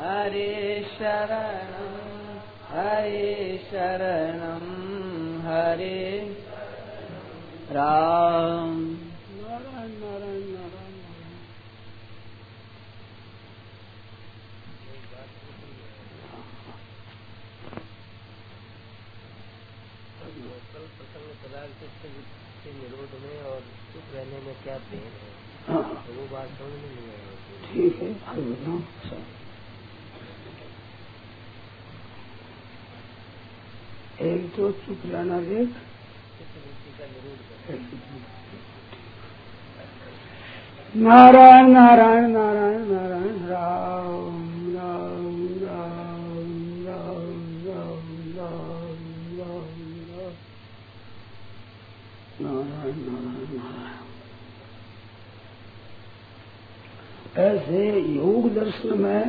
हरे शरणं हरे राम। नारायण नारायण नारायण नारायण। कल प्रसंग पदार्थ के निरोध में और चुप रहने में क्या भेद है? तो वो बात समझ में नहीं आई। ठीक है, बताओ। एक तो चुप रहना देख, नारायण नारायण नारायण नारायण राम राम राम राम राम राम राम राम नारायण नारायण नारायण। ऐसे योग दर्शन में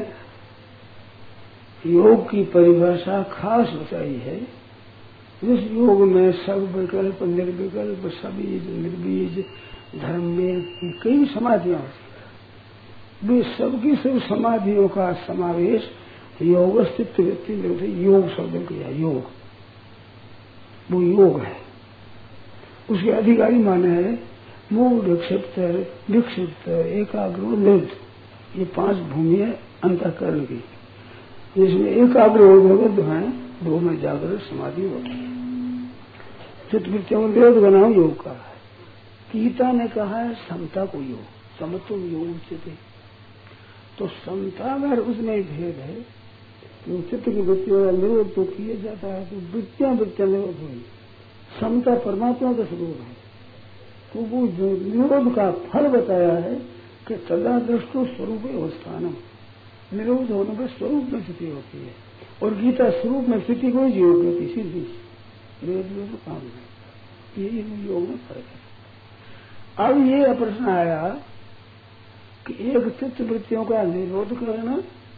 योग की परिभाषा खास बताई है। इस योग में सब विकल्प निर्विकल्प सबीज निर्बीज धर्म में कई समाधियां होती हैं। वे सबकी सब समाधियों का समावेश योग स्थित व्यक्ति में योग शब्द किया। योग वो योग है, उसके अधिकारी माने है मूढ़ विक्षिप्त एकाग्र निरुद्ध। ये 5 भूमि है अंतःकरण की, जिसमें एकाग्र और निरुद्ध है, 2 में जागृत समाधि होती है। चित्तवृत्तियों में निरोध बनाओ योग का है। गीता ने कहा है समता को योग, समत्व योग उचित है। तो समता में उसमें भेद है कि चित्त की वृत्तियों का निरोध तो किया जाता है, तो वृत्तियां निरोध हुई। समता परमात्मा का स्वरूप है। तो वो जो निरोध का फल बताया है कि तदा दृष्टो स्वरूप अवस्थानम, निरोध होने पर स्वरूप में स्थिति होती है। और गीता स्वरूप में स्थिति को योग होती सीधी निरोध काम है। ये योग में फर्क है। अब ये प्रश्न आया कि एक चित्त वृत्तियों का निरोध करना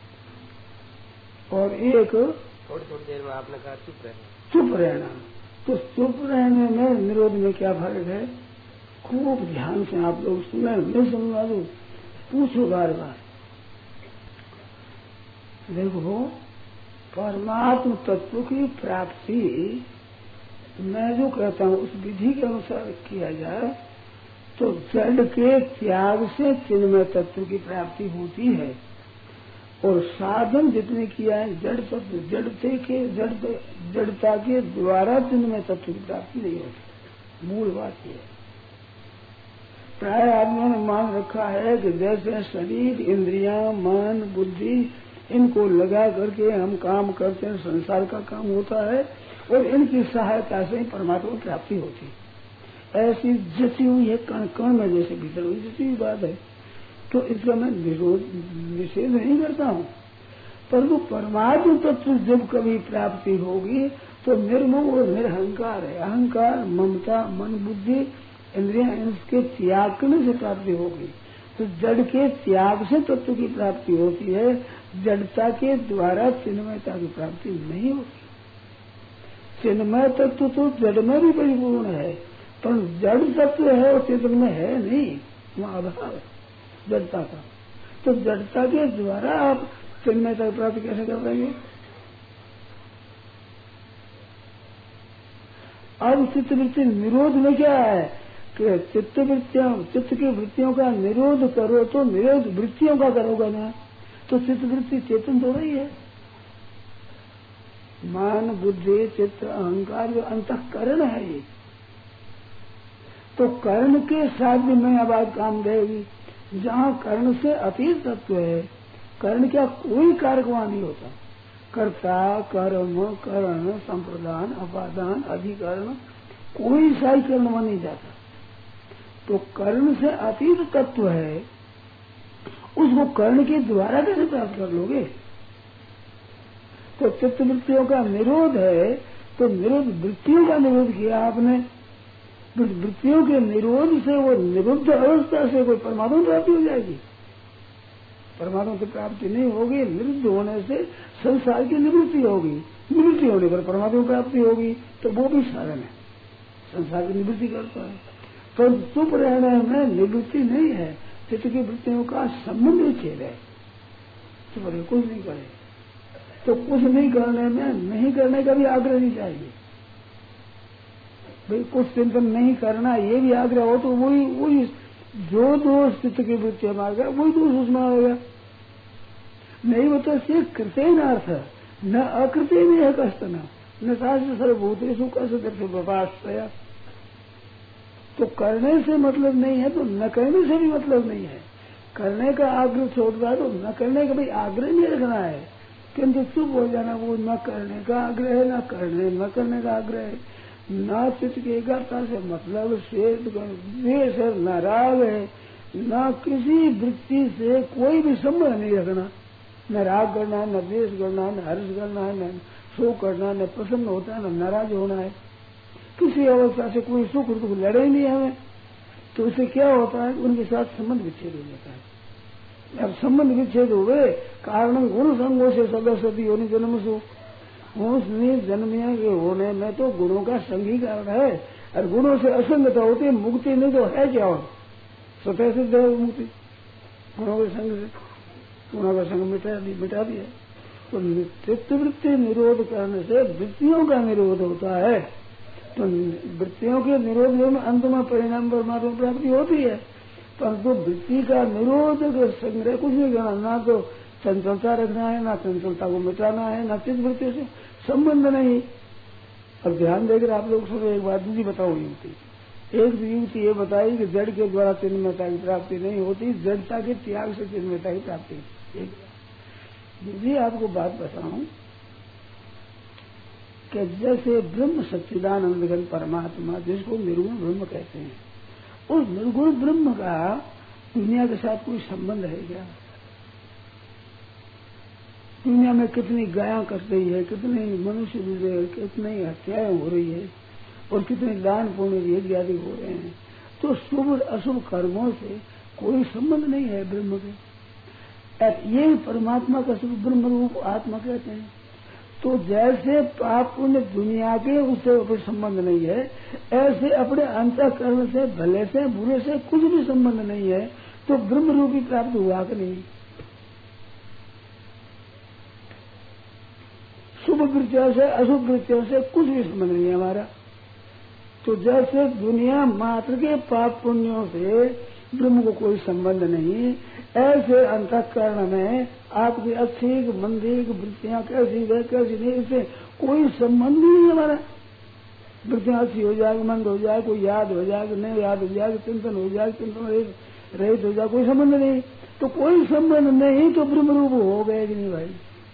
और एक थोड़ी देर में आपने कहा चुप रहना। तो चुप रहने में निरोध में क्या फर्क है? खूब ध्यान से आप लोग सुने, मैं सुनवा दू, पूछो बार बार। देखो, परमात्म तत्व की प्राप्ति मैं जो कहता हूँ उस विधि के अनुसार किया जाए तो जड़ के त्याग से चिन्मय तत्व की प्राप्ति होती है। और साधन जितने किया है जड़ तत्व जड़ता के द्वारा चिन्मय तत्व की प्राप्ति नहीं होती। मूल बात यह है। प्राय आदमियों ने मान रखा है कि जैसे शरीर इंद्रियां मन बुद्धि इनको लगा करके हम काम करते हैं, संसार का काम होता है और इनकी सहायता से ही परमात्मा की प्राप्ति होती है। ऐसी जची हुई है कण कण में जैसे भीतर हुई जची हुई बात है। तो इसका मैं निषेध नहीं करता हूँ, परंतु परमात्म तत्व जब कभी प्राप्ति होगी तो निर्मोह और निरहंकार है। अहंकार ममता मन बुद्धि इंद्रियां इनके त्याग से प्राप्ति होगी। तो जड़ के त्याग से तत्व की प्राप्ति होती है, जड़ता के द्वारा चिन्मयता की प्राप्ति नहीं होती। चिन्मय तत्व तो जड़ में भी परिपूर्ण है, पर जड़ तत्व है और चेतन में है नहीं, वहाँ अभाव है जड़ता का। तो जड़ता के द्वारा आप चिन्मयता की प्राप्ति कैसे कर पाएंगे? अब चित्तवृत्ति निरोध में क्या है कि चित्त की वृत्तियों का निरोध करो तो निरोध वृत्तियों का करोगे ना, तो चित्तवृत्ति चेतन तो रही है। मान बुद्धि चित्त अहंकार जो अंतःकरण है ये, तो कर्ण के साथ में आवाज काम देगी। जहाँ कर्ण से अतीत तत्व है, कर्ण क्या कोई कारक वहां नहीं होता। कर्ता कर्म करण संप्रदान अपादान अधिकरण कोई साई कर्ण वहां नहीं जाता। तो कर्ण से अतीत तत्व है, उसको कर्ण के द्वारा कैसे प्राप्त कर लोगे? तो चित्तवृत्तियों का निरोध है, तो निरोध वृत्तियों का निरोध किया आपने। वृत्तियों के निरोध से वो निरुद्ध अवस्था से कोई परमात्मा प्राप्ति हो जाएगी? परमात्मा की प्राप्ति नहीं होगी। निरुद्ध होने से संसार की निवृत्ति होगी, निवृत्ति होने पर परमात्मा की प्राप्ति होगी। तो वो भी साधन है, संसार की निवृत्ति करता है। तो चुप रहने में निवृत्ति नहीं है, चित्त की वृत्तियों का संबंध विच्छेद है। चुप रहे, कुछ नहीं करे। तो कुछ नहीं करने में नहीं करने का भी आग्रह नहीं चाहिए भाई। कुछ चिंतन नहीं करना ये भी आग्रह हो तो वही जो दोष चित्त की वृत्ति में आ गया वही दोष उसमें आएगा। नहीं वो तो से कृत्य न अर्थ न अकृत्य में है कष्ट न शास्त्र सर्वभूतेषु कष्ट व्यपाश्रया। तो करने से मतलब नहीं है तो न करने से भी मतलब नहीं है। करने का आग्रह छोड़ रहा है तो न करने का भी आग्रह नहीं रखना है, किंतु चुप हो जाना वो न करने का आग्रह है, न करने का आग्रह है। न चित्त की एकाग्रता से मतलब से द्वेष है, न राग है, न किसी वृत्ति से कोई भी संबंध नहीं रखना। न राग करना है, न द्वेष करना है, न हर्ष करना है, न शोक करना है, न प्रसन्न होता है, न नाराज होना है। किसी अवस्था से कोई सुख दुख लड़े ही नहीं हमें। तो उससे क्या होता है, उनके साथ संबंध विच्छेद हो जाता है। अब संबंध विच्छेद हुए कारण गुण संगों से सदस्यति होने जन्म सु उसने जन्मिया के होने में तो गुणों का संग ही कारण है। और गुणों से असंगता होती मुक्ति नहीं तो है क्या और स्वतः सिद्ध है मुक्ति गुणों के संग से। गुणों का संग मिटा दिया। तो चित्तवृत्ति निरोध करने से वृत्तियों का निरोध होता है। तो वृत्तियों के निरोध में अंत में परिणाम परमात्मा प्राप्ति होती है। परंतु वृत्ति का निरोध संग्रह कुछ नहीं करना, ना तो चंचलता रखना है, ना चंचलता को मिटाना है, ना चित्त वृत्ति से संबंध नहीं। अब ध्यान देकर आप लोग सुनो एक बात दूसरी बताओ। युक्ति एक युक्ति ये बताई कि जड़ के द्वारा चिन्मयता की प्राप्ति नहीं होती, जड़ता के त्याग से चिन्मयता की प्राप्ति। दूसरी आपको बात बताऊं कि जैसे ब्रह्म सच्चिदानंद घन परमात्मा जिसको निर्गुण ब्रह्म कहते हैं, उस निर्गुण ब्रह्म का दुनिया के साथ कोई संबंध है क्या? दुनिया में कितनी गायां कट रही है, कितने मनुष्य मिल रहे, कितनी हत्याएं हो रही है और कितने दान पुण्य इत्यादि हो रहे हैं। तो शुभ अशुभ कर्मों से कोई संबंध नहीं है ब्रह्म के। ये परमात्मा का शुभ ब्रह्म रूप आत्मा कहते हैं। तो जैसे पाप पुण्य दुनिया के उससे कोई संबंध नहीं है, ऐसे अपने अंतःकरण से भले से बुरे से कुछ भी संबंध नहीं है। तो ब्रह्म रूपी प्राप्त हुआ कि नहीं? शुभ वृत्तियों से अशुभ वृत्तियों से कुछ भी संबंध नहीं है हमारा। तो जैसे दुनिया मात्र के पाप पुण्यों से ब्रह्म को कोई संबंध नहीं, ऐसे अंतःकरण में आपकी अच्छी मंदी वृत्तियां कैसी है कैसी नहीं, इससे कोई संबंध ही नहीं हमारा। वृत्तियां अच्छी हो जाए, मंद हो जाए, कोई याद हो जाए, नहीं याद हो जाए, चिंतन हो जाए, चिंतन रहित हो जाए, कोई संबंध नहीं। तो कोई संबंध नहीं तो ब्रह्म रूप हो गए कि नहीं भाई?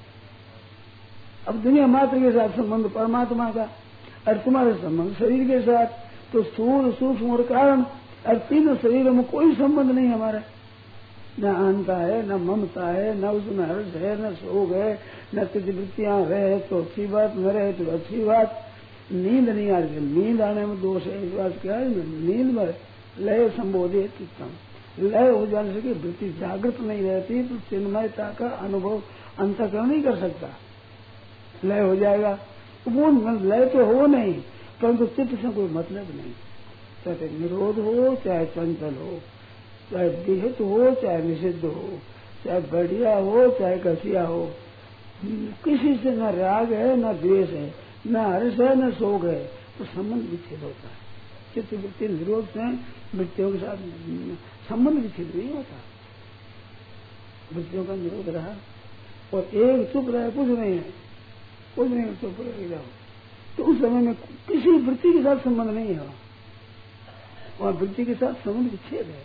अब दुनिया मात्र के साथ संबंध परमात्मा का और तुम्हारे संबंध शरीर के साथ, तो स्थूल सूक्ष्म और कारण और तीनों शरीरों में कोई संबंध नहीं हमारा। न अहंता है, न ममता है, न उसमें हर्ष है, न शोक है, न चित्तवृत्तियां रहे तो अच्छी बात, न रहे तो अच्छी बात। नींद नहीं आ रही, नींद आने में दोष है। इस बात क्या है, नींद में लय संबोधित चित्तम, लय हो जाने से वृत्ति जागृत नहीं रहती तो चिन्मयता का अनुभव अंतःकरण नहीं कर सकता। लय हो जाएगा वो लय तो हो नहीं, परंतु चित्त से कोई मतलब नहीं। चाहे निरोध हो, चाहे चंचल हो, चाहे विहित हो, चाहे निषिद्ध हो, चाहे बढ़िया हो, चाहे घटिया हो, किसी से न राग है, न द्वेष है, न हर्ष है, न शोक है, तो संबंध विच्छेद होता है। चित्त वृत्ति निरोध से वृत्तियों के साथ संबंध विच्छेद नहीं होता। वृत्तियों का निरोध रहा और एक चुप रहे, कुछ नहीं है, कुछ नहीं, चुप रह जाओ, तो उस समय में किसी वृत्ति के साथ संबंध नहीं है। वहां वृत्ति के साथ संबंध विच्छेद है।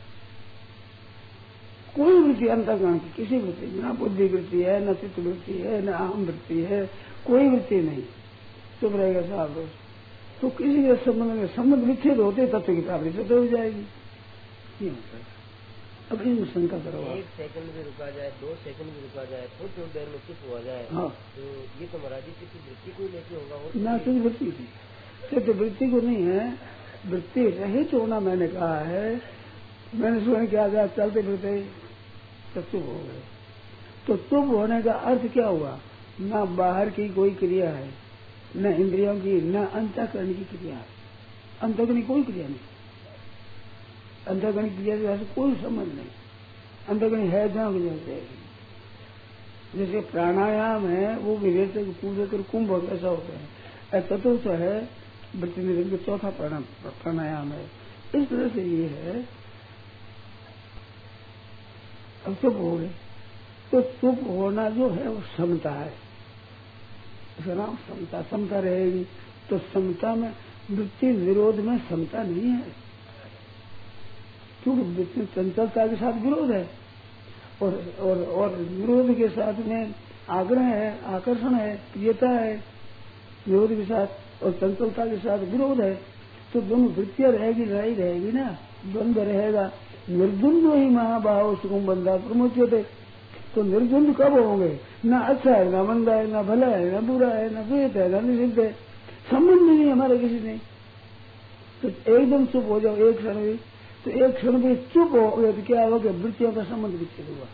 कोई वृत्ति अंतःकरण की किसी वृत्ति, न बुद्धि वृत्ति है, न चित्त वृत्ति है, न अहम वृत्ति है, कोई वृत्ति नहीं, चुप रहेगा साहब। तो किसी के संबंध में संबंध विच्छेद होते तत्व की प्राप्ति सिद्ध हो जाएगी। ये होता है। अब इन शंका करो, 1 सेकंड भी रुका जाए, 2 सेकंड भी रुका जाए, थोड़ी देर में चुप हो जाए, हाँ, तो ये तो महाराज जी किसी वृत्ति को लेके होगा ना, चित्त वृत्ति की, चित्त वृत्ति को नहीं है। वृत्ति रहित होना मैंने कहा है। मैंने सुना क्या था, चलते फिरते तो चुप हो गए। तो चुप होने का अर्थ क्या हुआ? न बाहर की कोई क्रिया है, न इंद्रियों की, न अंतःकरण की क्रिया है। अंतःकरण की कोई क्रिया नहीं, अंतःकरण की क्रिया से कोई संबंध नहीं। अंतःकरण है जहां की जगह रहेगी। जैसे प्राणायाम है वो विवेक पूर्वक और कुंभ ऐसा होता है। चतुर्थ है वृत्ति निरोध का चौथा प्राणायाम है। इस तरह से ये है। अब चुप हो गए तो चुप होना जो है वो समता है। इसका नाम समता। समता रहेगी तो समता में वृत्ति विरोध में समता नहीं है, क्योंकि वृत्ति चंचलता के साथ विरोध है और विरोध के साथ में आग्रह है, आकर्षण है, प्रियता है। विरोध के साथ और चंचलता के साथ विरोध है तो दोनों वृत्तियां रहेगी, लड़ाई रहेगी ना, द्वंद्व रहेगा। निर्द्वंद्व ही महाभाव सुकुम बंधा प्रमोच्यते। तो निर्द्वंद्व कब होंगे? ना अच्छा है, ना मंदा है, ना भला है, ना बुरा है, ना वेद है, ना निषिद्ध है, संबंध नहीं हमारे किसी से। तो एकदम चुप हो जाओ एक क्षण भी, तो एक क्षण भी चुप हो गए तो क्या होगा? वृत्तियों का संबंध विच्छेद हुआ।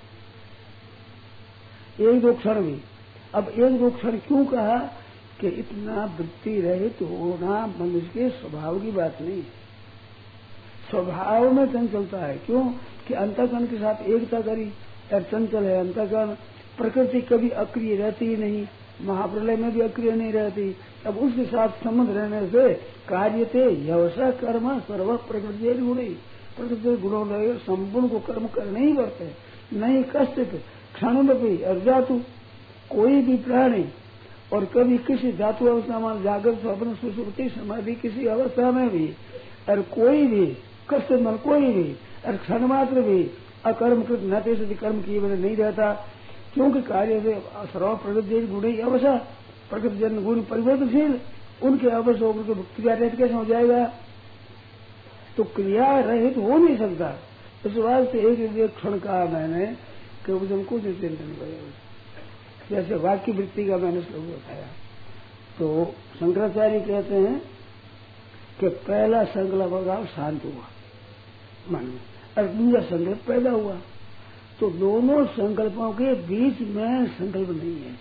एक दो क्षण भी। अब एक दो क्षण क्यों कहा कि इतना वृत्ति रहित होना मनुष्य के स्वभाव की बात नहीं है। स्वभाव में चंचलता है। क्यों कि अंतःकरण के साथ एकता करी और चंचल है अंतःकरण। प्रकृति कभी अक्रिय रहती ही नहीं, महाप्रलय में भी अक्रिय नहीं रहती। अब उसके साथ संबंध रहने से कार्यते यवसा कर्म सर्व प्रकृति गुण ही। प्रकृति गुणों रहे संपूर्ण को कर्म करने ही पड़ते हैं। नहीं कष्ट क्षण में भी अर्जातु कोई भी प्राणी और कभी किसी धातु अवस्था में जागृत स्वप्न सुसुप्ति समाधि किसी अवस्था में भी और कोई भी कष्ट मन कोई भी और क्षण मात्र भी अकर्मकृत नते से कर्म किए बिना नहीं रहता। क्योंकि कार्य से सर्व प्रकृति गुण ही अवश्य प्रकृति जन गुण परिवर्तनशील उनके अवश्य होकर क्रिया रहित कैसे हो जाएगा? तो क्रिया रहित हो नहीं सकता। इस वास्ते एक क्षण कहा मैंने कि उनको चिंतन करेगा। जैसे वाक्य वृत्ति का मैंने श्लोक बताया तो शंकराचार्य कहते हैं कि पहला संकल्प अभाव शांत हुआ मन में और दूसरा संकल्प पैदा हुआ। तो दोनों संकल्पों के बीच में संकल्प नहीं है,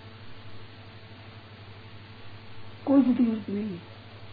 कोई वृत्ति नहीं है।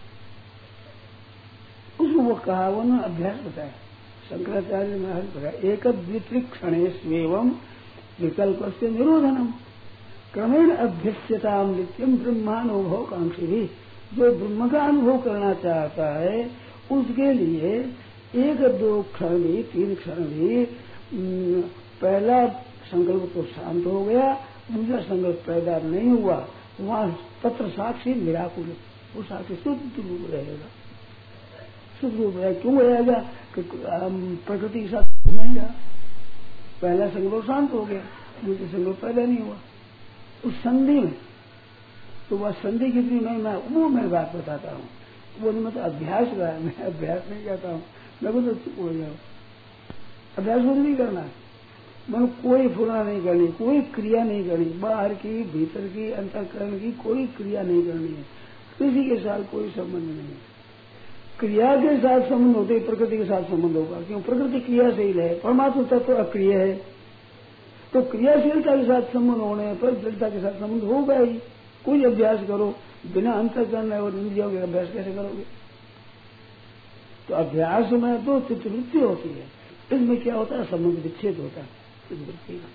उसको वो कहा वो ना अभ्यास बताया शंकराचार्य ने बताया। एक द्वित्रिक क्षणेष्वेवं विकल्प से निरोधनम क्रमेण अभ्यस्यताम नित्यम ब्रह्मानुभव कांक्षी भी। जो ब्रह्म का अनुभव करना चाहता है उसके लिए एक दो क्षण भी तीन क्षण भी पहला संकल्प तो शांत हो गया, दूसरा संकल्प पैदा नहीं हुआ। वहां तत्र साक्षी निराकुल वो साक्षी शुद्ध रूप रहेगा। शुद्ध रूप रहेगा। क्यों रहेगा? प्रकृति के साथ नहीं रहा। पहला संकल्प शांत हो गया, दूसरा संकल्प पैदा नहीं हुआ उस संधि में। तो वह संधि कितनी मैं बात बताता हूँ। वो नहीं मतलब अभ्यास रहा है, मैं अभ्यास नहीं करता हूँ। मैं तो चुप हो जाऊँ। अभ्यास कुछ नहीं करना, मैं कोई फुला नहीं करनी, कोई क्रिया नहीं करनी, बाहर की भीतर की अंतःकरण की कोई क्रिया नहीं करनी है। किसी के साथ कोई संबंध नहीं है। क्रिया के साथ संबंध होते ही प्रकृति के साथ संबंध होगा। क्यों? प्रकृति क्रियाशील है, परमात्मा तत्व अक्रिय है। तो क्रियाशीलता के साथ संबंध होने पर दृढ़ता के साथ संबंध होगा ही। कोई अभ्यास करो बिना अंतःकरण और इंद्रियों के अभ्यास कैसे करोगे? तो अभ्यास में तो चित्तवृत्ति होती है। इसमें क्या होता है? संबंध विच्छेद होता है चित्तवृत्ति का।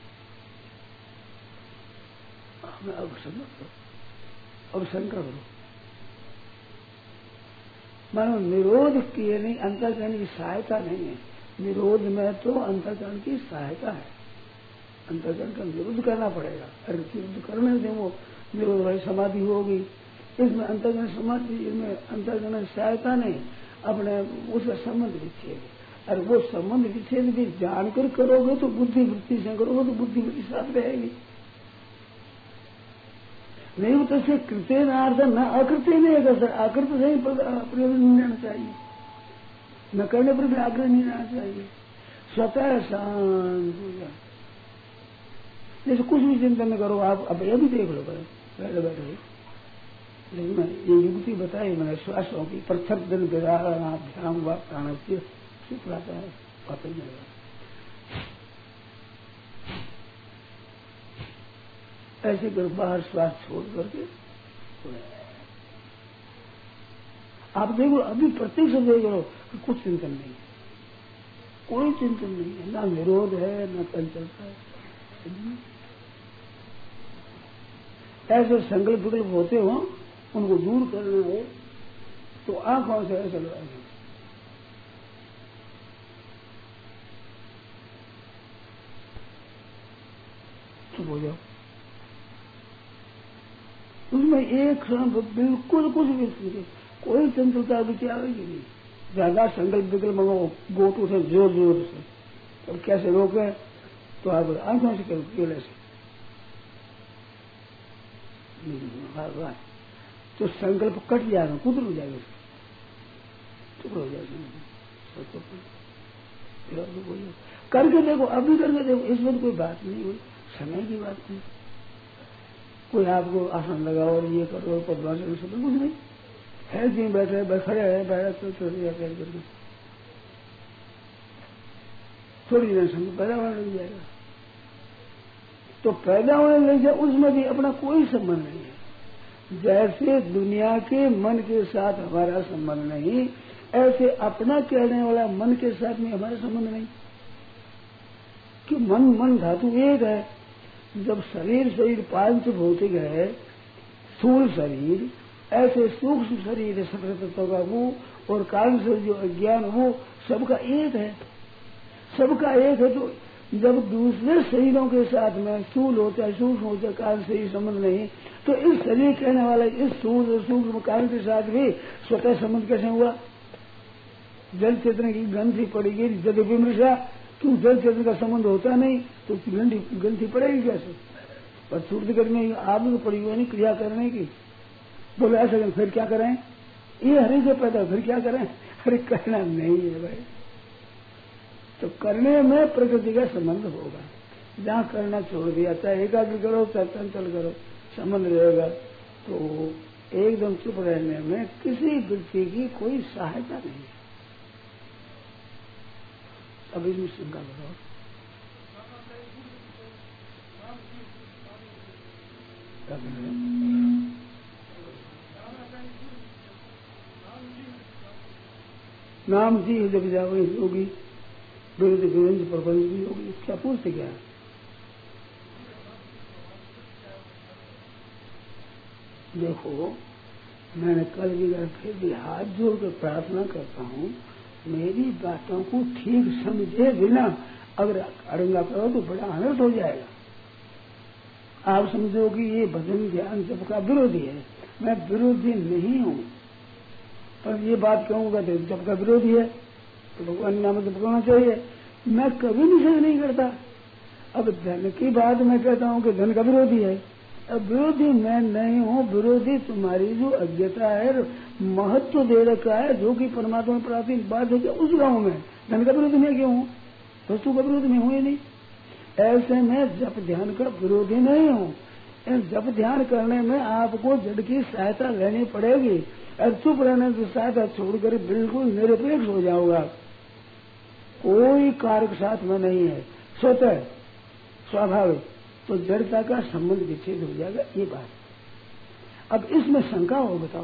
अब समझ करो, अब शंका करो। मानो निरोध किए नहीं, अंतःकरण की सहायता नहीं है। निरोध में तो अंतःकरण की सहायता है। अंतःकरण का निरोध करना पड़ेगा। अरे निरोध करने से वो निरोध भाई समाधि होगी। इसमें अंतःकरण समाधि, इसमें अंतःकरण सहायता नहीं, अपने उसका संबंध विच्छेद। और वो संबंध विच्छेद भी जानकर करोगे तो बुद्धि वृत्ति से करोगे तो बुद्धि वृत्ति साथ रहेगी। नहीं तो से कृत्य नार्थ न अकृत्य नहीं कर सकता। अकृत से ही प्रयोजन नहीं रहना चाहिए, न करने पर भी आग्रह नहीं रहना चाहिए। स्वतः शांत हो जाए। जैसे कुछ भी चिंतन न करो आप। अब यह भी देख लो बैठे बैठे। लेकिन मैं ये युक्ति बताई मैंने श्वासों की। पृथक दिन विराणाभ्याम व प्राणस्य सुख आता है पता ही नहीं। ऐसे कर बाहर श्वास छोड़ करके आप देखो। अभी प्रत्यक्ष देख लो कुछ चिंतन नहीं है, कोई चिंतन नहीं है, ना निरोध है ना चंचलता है। ऐसे संकल्प विकल्प होते हो, उनको दूर करना हो तो आंखों से ऐसे लगाएंगे। चुप हो जाओ। उसमें एक क्षण बिल्कुल कुछ भी नहीं, कोई चंचलता रुचि आएगी नहीं। ज्यादा संकल्प विकल्प गोट उठे जोर जोर से, और कैसे रोके तो आप आंखों से करो केवल ऐसे। तो संकल्प कट जाएगा, कुछ हो जाएगा, चुप हो जाएगा। करके देखो, अभी करके देखो, इसमें तो कोई बात नहीं हुई, समय की बात नहीं। कोई आपको आसन लगाओ और ये करो पद्मासन से कुछ नहीं है, जी बैठे खड़े है बैठे तो छोड़ जाते हैं करके थोड़ी देर समय पैदा होने लग जाएगा। तो पैदा होने लग जाए उसमें भी अपना कोई संबंध नहीं है। जैसे दुनिया के मन के साथ हमारा संबंध नहीं, ऐसे अपना कहने वाला मन के साथ में हमारा संबंध नहीं। कि मन धातु एक है। जब शरीर पांच भौतिक है, स्थूल शरीर, ऐसे सूक्ष्म शरीर है सकल तत्व का वो, और कारण से जो अज्ञान वो सबका एक है, सबका एक है। तो जब दूसरे शरीरों के साथ में स्थूल होता है, सूक्ष्म होता है, कारण से ही संबंध नहीं, तो इस शरीर कहने वाले इस स्थूल और सूक्ष्म कारण के साथ भी स्वतः संबंध कैसे हुआ? जल चेतन की ग्रंथि पड़ेगी जद विमृशा, क्यों जल चेतन का संबंध होता नहीं तो ग्रंथि पड़ेगी कैसे? पर सूर्य करने की आदत पड़ी हुई नहीं क्रिया करने की। बोले ऐसा करें फिर क्या करें? ये हरि से पैदा फिर क्या करें? अरे करना नहीं है भाई। तो करने में प्रकृति का संबंध होगा। जहाँ करना छोड़ दिया, चाहे एकाग्र करो चाहे चंचल करो, संबंध रहेगा। तो एकदम चुप रहने में किसी वृत्ति की कोई सहायता नहीं है। अब इसमें शंका करो। नाम जी जब जाओ होगी, विरुद्ध विरंज प्रबंध भी होगी, क्या पूछते क्या? देखो, मैंने कल भी फिर भी हाथ जोड़ कर प्रार्थना करता हूँ, मेरी बातों को ठीक समझे बिना अगर अड़ंगा करो तो बड़ा अनर्थ हो जाएगा। आप समझो कि ये भजन ध्यान जप का विरोधी है। मैं विरोधी नहीं हूँ, पर ये बात कहूँगा तो जप का विरोधी है तो भगवान नाम जप करना चाहिए। मैं कभी निषेध नहीं करता। अब धन की बात मैं कहता हूँ कि धन का विरोधी है। अब विरोधी मैं नहीं हूँ, विरोधी तुम्हारी जो अज्ञता है, महत्व दे रखा है जो कि परमात्मा प्राप्ति बात है कि उस गाँव में धन का विरोधी मैं क्यों हूँ? वस्तु का विरोधी मैं हूँ ही नहीं। ऐसे में जप ध्यान का विरोधी नहीं हूँ। जप ध्यान करने में आपको जड़ की सहायता लेनी पड़ेगी। और चुप रहने की सहायता छोड़कर बिल्कुल निरपेक्ष हो जाऊंगा। कोई कारक साथ में नहीं है, स्वतः स्वाभाविक, तो जड़ता का संबंध विच्छेद हो जाएगा। ये बात। अब इसमें शंका हो, बताओ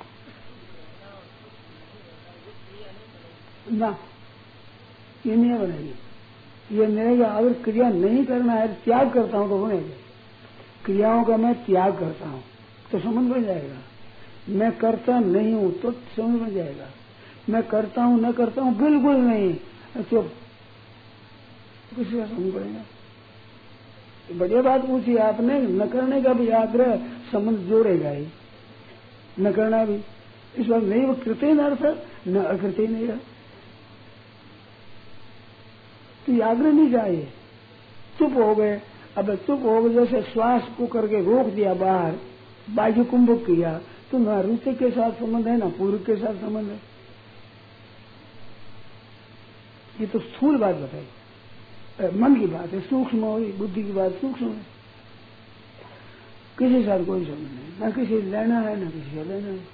ना? ये नहीं बनेगी, ये नहीं। अगर क्रिया नहीं करना है, त्याग करता हूं तो बनेगा। क्रियाओं का मैं त्याग करता हूं तो संबंध बन जाएगा। मैं करता नहीं हूं तो संबंध बन जाएगा। मैं करता हूं न करता हूं बिल्कुल नहीं, तो किसी का संबंध पड़ेगा। बढ़िया बात पूछी आपने। न करने का भी आग्रह संबंध जोड़ेगा ही, न करना भी। इस बात नहीं, वो कृत्य न अर्थ न अकृत्य नहीं है, तो आग्रह नहीं चाहिए। चुप हो गए। अब चुप हो गए, जैसे श्वास को करके रोक दिया बाहर, बाह्य कुंभक किया, तो न रुचि के साथ संबंध है न पूर्व के साथ संबंध है। ये तो स्थूल बात बताई, मन की बात है, सूक्ष्म हुई, बुद्धि की बात सूक्ष्म है। किसी साथ कोई संबंध नहीं, न किसी लेना है न किसी का लेना है।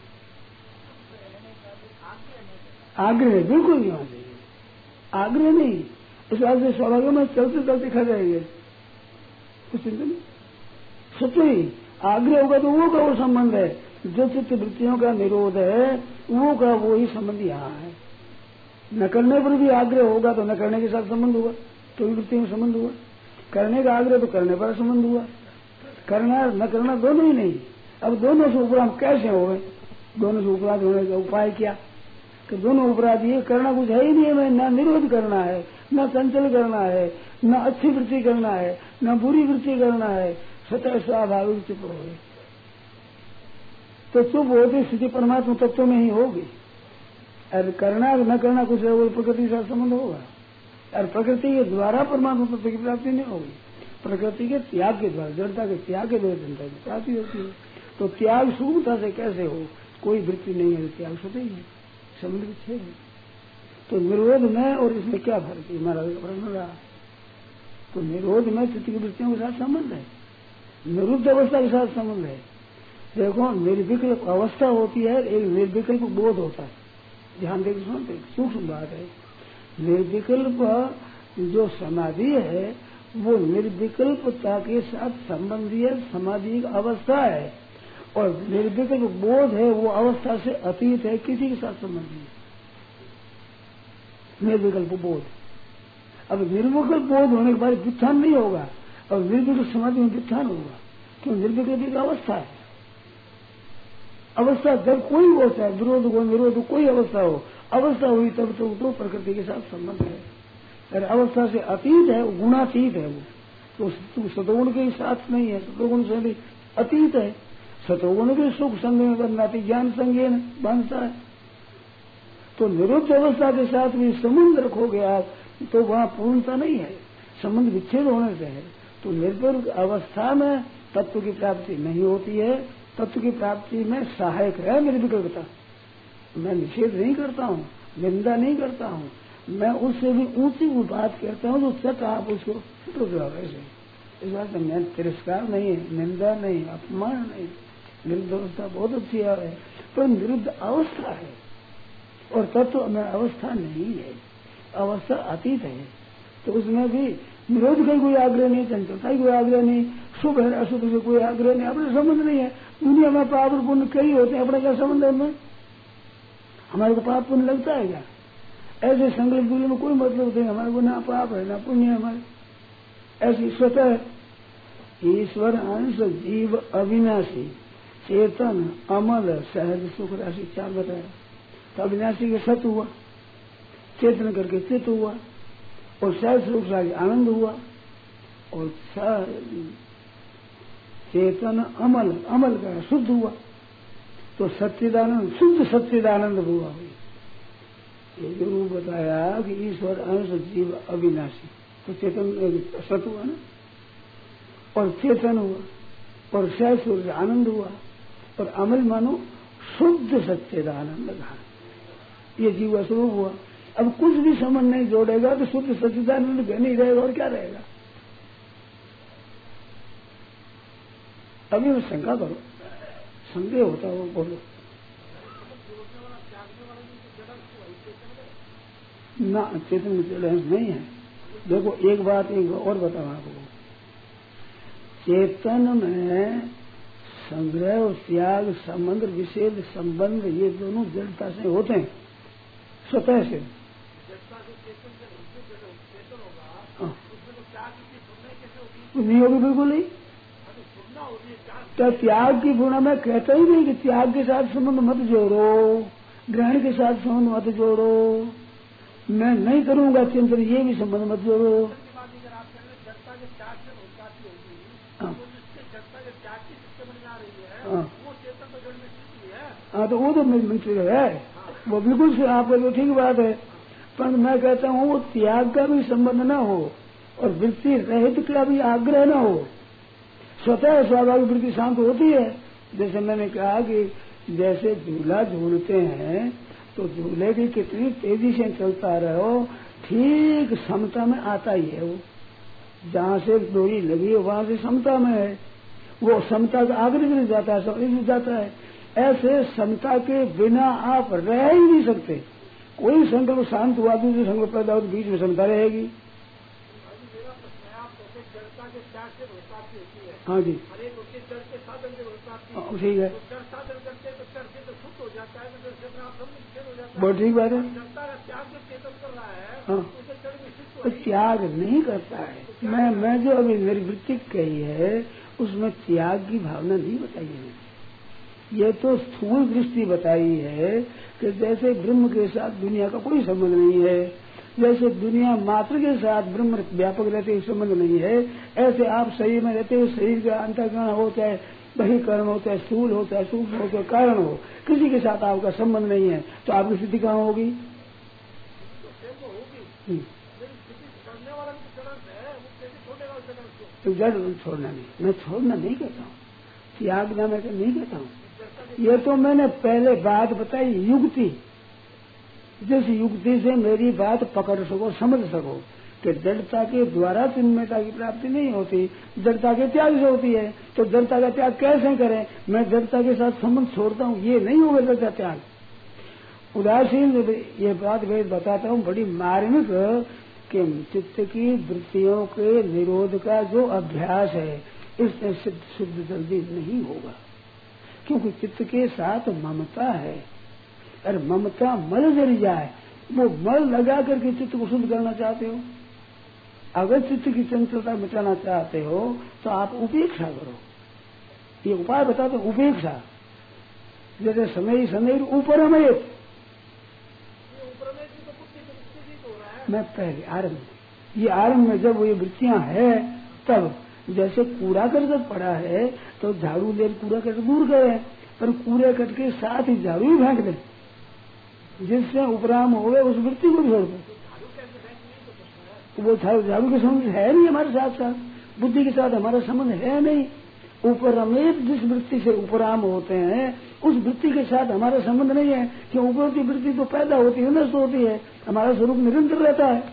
आग्रह बिल्कुल नहीं होना चाहिए, आग्रह नहीं। इस बात से स्वाभाविक में चलते चलते खा जाएंगे, कुछ चिंता नहीं। सच ही आग्रह होगा तो वो का वो संबंध है। जो चित्त वृत्तियों का निरोध है वो का वो ही संबंध यहाँ है। न करने पर भी आग्रह होगा तो न करने के साथ संबंध हुआ, तो वृत्ति में संबंध हुआ। करने का आग्रह तो करने पर संबंध हुआ, करना न करना दोनों ही नहीं। अब दोनों से उपरांत कैसे हो गए? दोनों से उपरांत होने का उपाय क्या? कि दोनों उपरांत ये करना कुछ है ही नहीं है। न निरोध करना है, न चंचल करना है, न अच्छी वृत्ति करना है, न बुरी वृत्ति करना है, स्वतः स्वाभाविक चुप हो गए। तो चुप होती स्थिति परमात्मा तत्व में ही होगी। और करना न करना कुछ है, वो प्रकृति से संबंध होगा। और प्रकृति के द्वारा परमात्मा तत्व की प्राप्ति नहीं होगी। प्रकृति के त्याग के द्वारा, जड़ता के त्याग के द्वारा जनता की प्राप्ति होती है। तो त्याग सूक्ष्मता से कैसे हो? कोई वृत्ति नहीं है, त्याग स्वतः ही है, संबंध विच्छेद है। तो निरोध में और इसमें क्या फर्क है? हमारा प्रश्न रहा। तो निरोध में चित्त की वृत्तियों के साथ संबंध है, निरुद्ध अवस्था के साथ संबंध है। देखो, निर्विकल्प अवस्था होती है, एक निर्विकल्प बोध होता है। ध्यान देकर सुनते, सूक्ष्म बात है। निर्विकल्प जो समाधि है वो निर्विकल्पता के साथ संबंधी है, समाधि की अवस्था है। और निर्विकल्प बोध है, वो अवस्था से अतीत है, किसी के साथ संबंधी है निर्विकल्प बोध। अब निर्विकल्प बोध होने के बाद व्युत्थान नहीं होगा, और निर्विकल्प समाधि में व्युत्थान होगा। क्यों? निर्विकल्प की अवस्था है। अवस्था जब कोई होता है, विरोध हो निरोध कोई अवस्था हो, अवस्था हुई तब तो प्रकृति के साथ संबंध है। अगर अवस्था से अतीत है, वो गुणातीत है, वो तो सतोगुण के साथ नहीं है, सतोगुण से भी अतीत है। सतोगुण के सुख संग में बदनाती ज्ञान संज्ञान बांधता है। तो निरुद्ध अवस्था के साथ भी संबंध रखोगे आप, तो वहां पूर्णता नहीं है, संबंध विच्छेद होने से है। तो निर्विकल्प अवस्था में तत्व की प्राप्ति नहीं होती है। तत्व की प्राप्ति में सहायक है निर्विकल्पता। मैं निषेध नहीं करता हूँ, निंदा नहीं करता हूँ, मैं उससे भी ऊंची बात करता हूँ। तो तक आप उसको तो ऐसे इस बात में तिरस्कार नहीं है, निंदा नहीं, अपमान नहीं। निरुद्ध अवस्था बहुत अच्छी है, पर निरुद्ध अवस्था है और तत्व में अवस्था नहीं है, अवस्था अतीत है। तो उसमें भी निरोध का कोई आग्रह नहीं, चंचलता की कोई आग्रह नहीं, शुभ है अशुभ से कोई आग्रह नहीं, अपने संबंध नहीं है। दुनिया में पाप और पुण्य कई होते हैं, अपना क्या संबंध है उनमें? हमारे को पाप पुण्य लगता है क्या? ऐसे संकल्प दूरी में कोई मतलब नहीं, हमारे को ना पाप है ना पुण्य है हमारे। ऐसी स्वतः ईश्वर अंश जीव अविनाशी चेतन अमल सहज सुख राशि 4 बताया। तो अविनाशी के सत हुआ, चेतन करके चित हुआ, और सहज सुख राशि आनंद हुआ, और चेतन अमल, अमल का शुद्ध हुआ। तो सच्चिदानंद, शुद्ध सच्चिदानंद हुआ। ये जो रूप बताया कि ईश्वर अंश जीव अविनाशी, तो चेतन सत हुआ ना, और चेतन हुआ, और सहज सुख आनंद हुआ, और अमल मानो शुद्ध सच्चिदानंद कहा, ये जीव स्वरूप हुआ। अब कुछ भी संबंध नहीं जोड़ेगा तो शुद्ध सच्चिदानंद नहीं रहेगा, और क्या रहेगा? अभी मैं शंका करो, संदेह होता हो बोलो ना। चेतन में जड़ नहीं है। देखो एक बात और बताओ आपको, चेतन में संग्रह और त्याग, संबंध विषेद संबंध, ये दोनों जड़ता से होते हैं, स्वतः से। नहीं होगी, बिल्कुल नहीं। तो त्याग की गुण में कहता ही नहीं कि त्याग के साथ संबंध मत जोड़ो, ग्रहण के साथ संबंध मत जोड़ो, मैं नहीं करूंगा चिंतन, ये भी संबंध मत जोड़ो। हाँ तो वो तो मित्र है, वो बिल्कुल से आपका तो ठीक बात है। पर मैं कहता हूँ वो त्याग का भी संबंध न हो और वृत्ति रहित का भी आग्रह न हो, स्वतः स्वाभाविक वृत्ति शांत होती है। जैसे मैंने कहा कि जैसे झूला झूलते हैं तो झूले की कितनी तेजी से चलता रहो, ठीक समता में आता ही है। वो जहाँ से डोरी लगी है वहां से समता में है, वो समता का आग्रह भी जाता है, समझ भी जाता है। ऐसे समता के बिना आप रह ही नहीं सकते। कोई संकल्प शांत हुआ, दूसरे संकल्प पैदा हो तो बीच में समता रहेगी। हाँ जी, ठीक है, बहुत ठीक बात है। हाँ, तो त्याग नहीं करता है। मैं जो अभी निर्वृत्ति कही है उसमें त्याग की भावना नहीं बताई है। ये तो स्थूल दृष्टि बताई है कि जैसे ब्रह्म के साथ दुनिया का कोई संबंध नहीं है, जैसे दुनिया मात्र के साथ ब्रह्म व्यापक रहते हुए संबंध नहीं है, ऐसे आप शरीर में रहते हुए शरीर का अंतःकरण हो, चाहे बहिकरण हो, चाहे स्थूल हो, चाहे सूक्ष्म हो, चाहे कारण हो, किसी के साथ आपका संबंध नहीं है, तो आपकी स्थिति कहाँ होगी? तो जड़ छोड़ना नहीं, मैं छोड़ना नहीं कहता हूँ, त्यागना मैं नहीं कहता हूँ। ये तो मैंने पहले बात बताई, युक्ति, जिस युक्ति से मेरी बात पकड़ सको, समझ सको कि जड़ता के द्वारा चिन्मयता की प्राप्ति नहीं होती, जड़ता के त्याग से होती है। तो जड़ता का त्याग कैसे करें? मैं जड़ता के साथ संबंध छोड़ता हूँ, ये नहीं होगा जड़ता त्याग। उदासीन ये बात वेद बताता हूँ बड़ी मार्मिक, कि चित्त की वृत्तियों के निरोध का जो अभ्यास है इससे शुद्ध जल्दी नहीं होगा, क्योंकि चित्त के साथ ममता है। अरे ममता मल जल जाए, वो मल लगा करके चित्त को शुद्ध करना चाहते हो। अगर चित्त की चंचलता मिटाना चाहते हो तो आप उपेक्षा करो। ये उपाय बताते उपेक्षा, जैसे समय समय ऊपर हमें मैं पहले आरंभ, ये आरंभ में जब ये वृत्तियां है तब, जैसे कूड़ा करकट पड़ा है तो झाड़ू ले कूड़ा करकट दूर करें, पर कूड़े कट के साथ ही झाड़ू ही फेंक दें, जिससे उपराम हो गए उस वृत्ति को छोड़ दो। वो झाड़ू के संबंध है नहीं हमारे साथ साथ, बुद्धि के साथ हमारा संबंध है नहीं। उपरमेत जिस वृत्ति से उपराम होते हैं उस वृत्ति के साथ हमारा संबंध नहीं है, कि ऊपर की वृत्ति तो पैदा होती है, नष्ट होती है, हमारा स्वरूप निरंतर रहता है।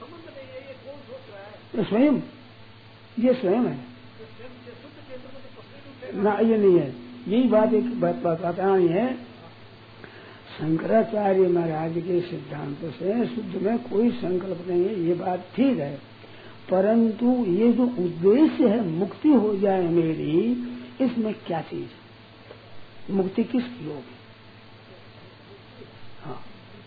स्वयं, ये स्वयं है ना, ये नहीं है। यही बात एक बात बतानी है, शंकराचार्य महाराज के सिद्धांत से शुद्ध में कोई संकल्प नहीं है, ये बात ठीक है, परंतु ये जो उद्देश्य है मुक्ति हो जाए मेरी, इसमें क्या चीज, मुक्ति किसकी होगी? हाँ,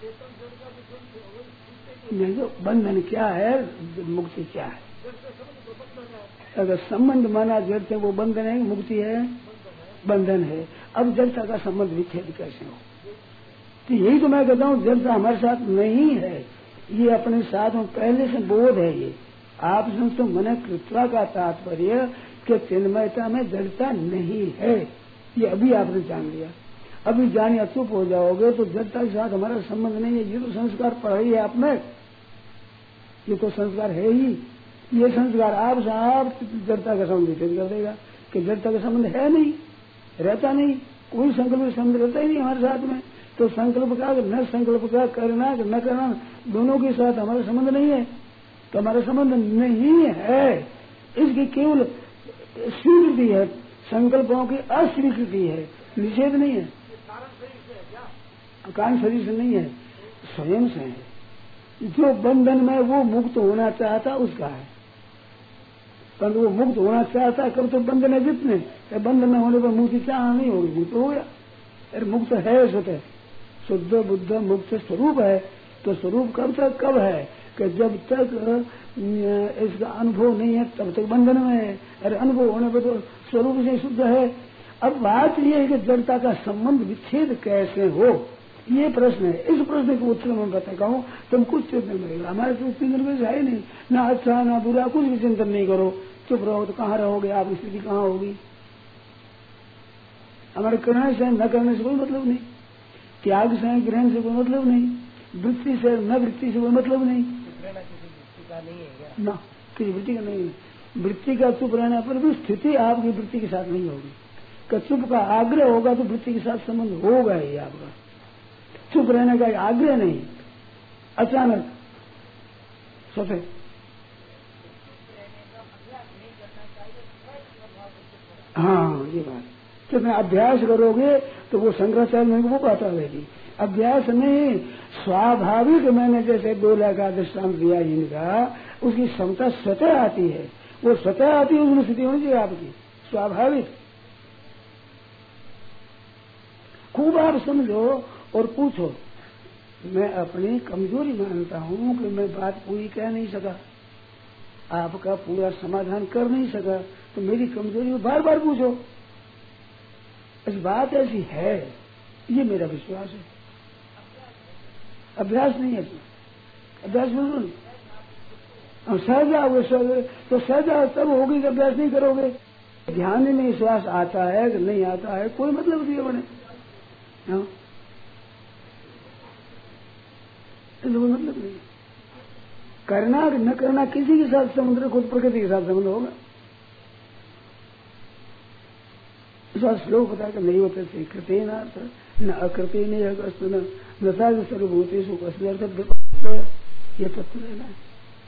नहीं तो बंधन क्या है, मुक्ति क्या है? अगर संबंध माना जड़ते वो बंधन है, मुक्ति है बंधन है। अब जड़ता का संबंध विच्छेद कैसे हो? तो यही तो मैं कहता हूँ, जड़ता हमारे साथ नहीं है, ये अपने साथ में पहले से बोध है। ये आप समझते मन कृत्वा का तात्पर्य कि चिन्मयता में जड़ता नहीं है, ये अभी आपने जान लिया। अभी जानिए चुप हो जाओगे तो जड़ता के साथ हमारा संबंध नहीं है। ये तो संस्कार पढ़ा ही है आप में, ये तो संस्कार है ही। ये संस्कार आप साहब जड़ता का संबंध विच्छेद कर देगा कि जड़ता का संबंध है नहीं, रहता नहीं, कोई संकल्प संबंध रहता ही नहीं हमारे साथ में। तो संकल्प का न संकल्प का करना न करना दोनों के साथ हमारा संबंध नहीं है, तो हमारा संबंध नहीं है। इसकी केवल स्वीकृति है, संकल्पों की अस्वीकृति है, निषेध नहीं है। कारण शरीर से नहीं है, स्वयं से है। जो बंधन में वो मुक्त होना चाहता उसका है, परंतु वो मुक्त होना चाहता कब तो बंधन है जितने, बंधन में होने पर मुक्ति चाह नहीं होगी, मुक्त हो गया। अरे मुक्त है स्वतः, शुद्ध बुद्ध मुक्त स्वरूप है। तो स्वरूप कब तक कब है कि जब तक इसका अनुभव नहीं है तब तक बंधन में है। अरे अनुभव होने पर तो स्वरूप से शुद्ध है। अब बात यह है कि जड़ता का संबंध विच्छेद कैसे हो, ये प्रश्न है। इस प्रश्न को उत्तर मैं बताता हूँ, तुम कुछ चिंतन करेगा, हमारे तो चिंतन में है नहीं, ना अच्छा ना बुरा, कुछ भी चिंतन नहीं करो, चुप रहो तो कहाँ रहोगे आप, स्थिति कहाँ होगी? हमारे करने से न करने से कोई मतलब नहीं, त्याग से ग्रहण से कोई मतलब नहीं, वृत्ति से न वृत्ति से कोई मतलब नहीं ना, किसी वृत्ति का नहीं है। वृत्ति का चुप रहने पर भी स्थिति आपकी वृत्ति के साथ नहीं होगी। चुप का आग्रह होगा तो वृत्ति के साथ संबंध होगा ही आपका, चुप रहने का आग्रह नहीं, अचानक सोचे। हाँ ये बात, कितना अभ्यास करोगे तो वो शंकराचार्य में वो बात आएगी। अभ्यास नहीं, स्वाभाविक, मैंने जैसे 2 लाख का दृष्टांत दिया इनका, उसकी क्षमता स्वतः आती है, वो स्वतः आती है, उसमें स्थिति होनी चाहिए आपकी स्वाभाविक। खूब आप समझो और पूछो। मैं अपनी कमजोरी मानता हूँ कि मैं बात पूरी कह नहीं सका, आपका पूरा समाधान कर नहीं सका तो मेरी कमजोरी में बार बार पूछो। इस बात ऐसी है, ये मेरा विश्वास है। अभ्यास नहीं है, अभ्यास बिल्कुल नहीं। हम सहज आओगे तो सहज तब होगी, अभ्यास नहीं करोगे। ध्यान में विश्वास आता है कि नहीं आता है, कोई मतलब नहीं बने, कोई मतलब नहीं। करना कि न करना किसी के साथ संबंध, खुद प्रकृति के साथ संबंध होगा। श्लोक बता कर नहीं होते थे कृते न अकृते नहीं अगस्त न नता सर्वभूते ये तत्व लेना है।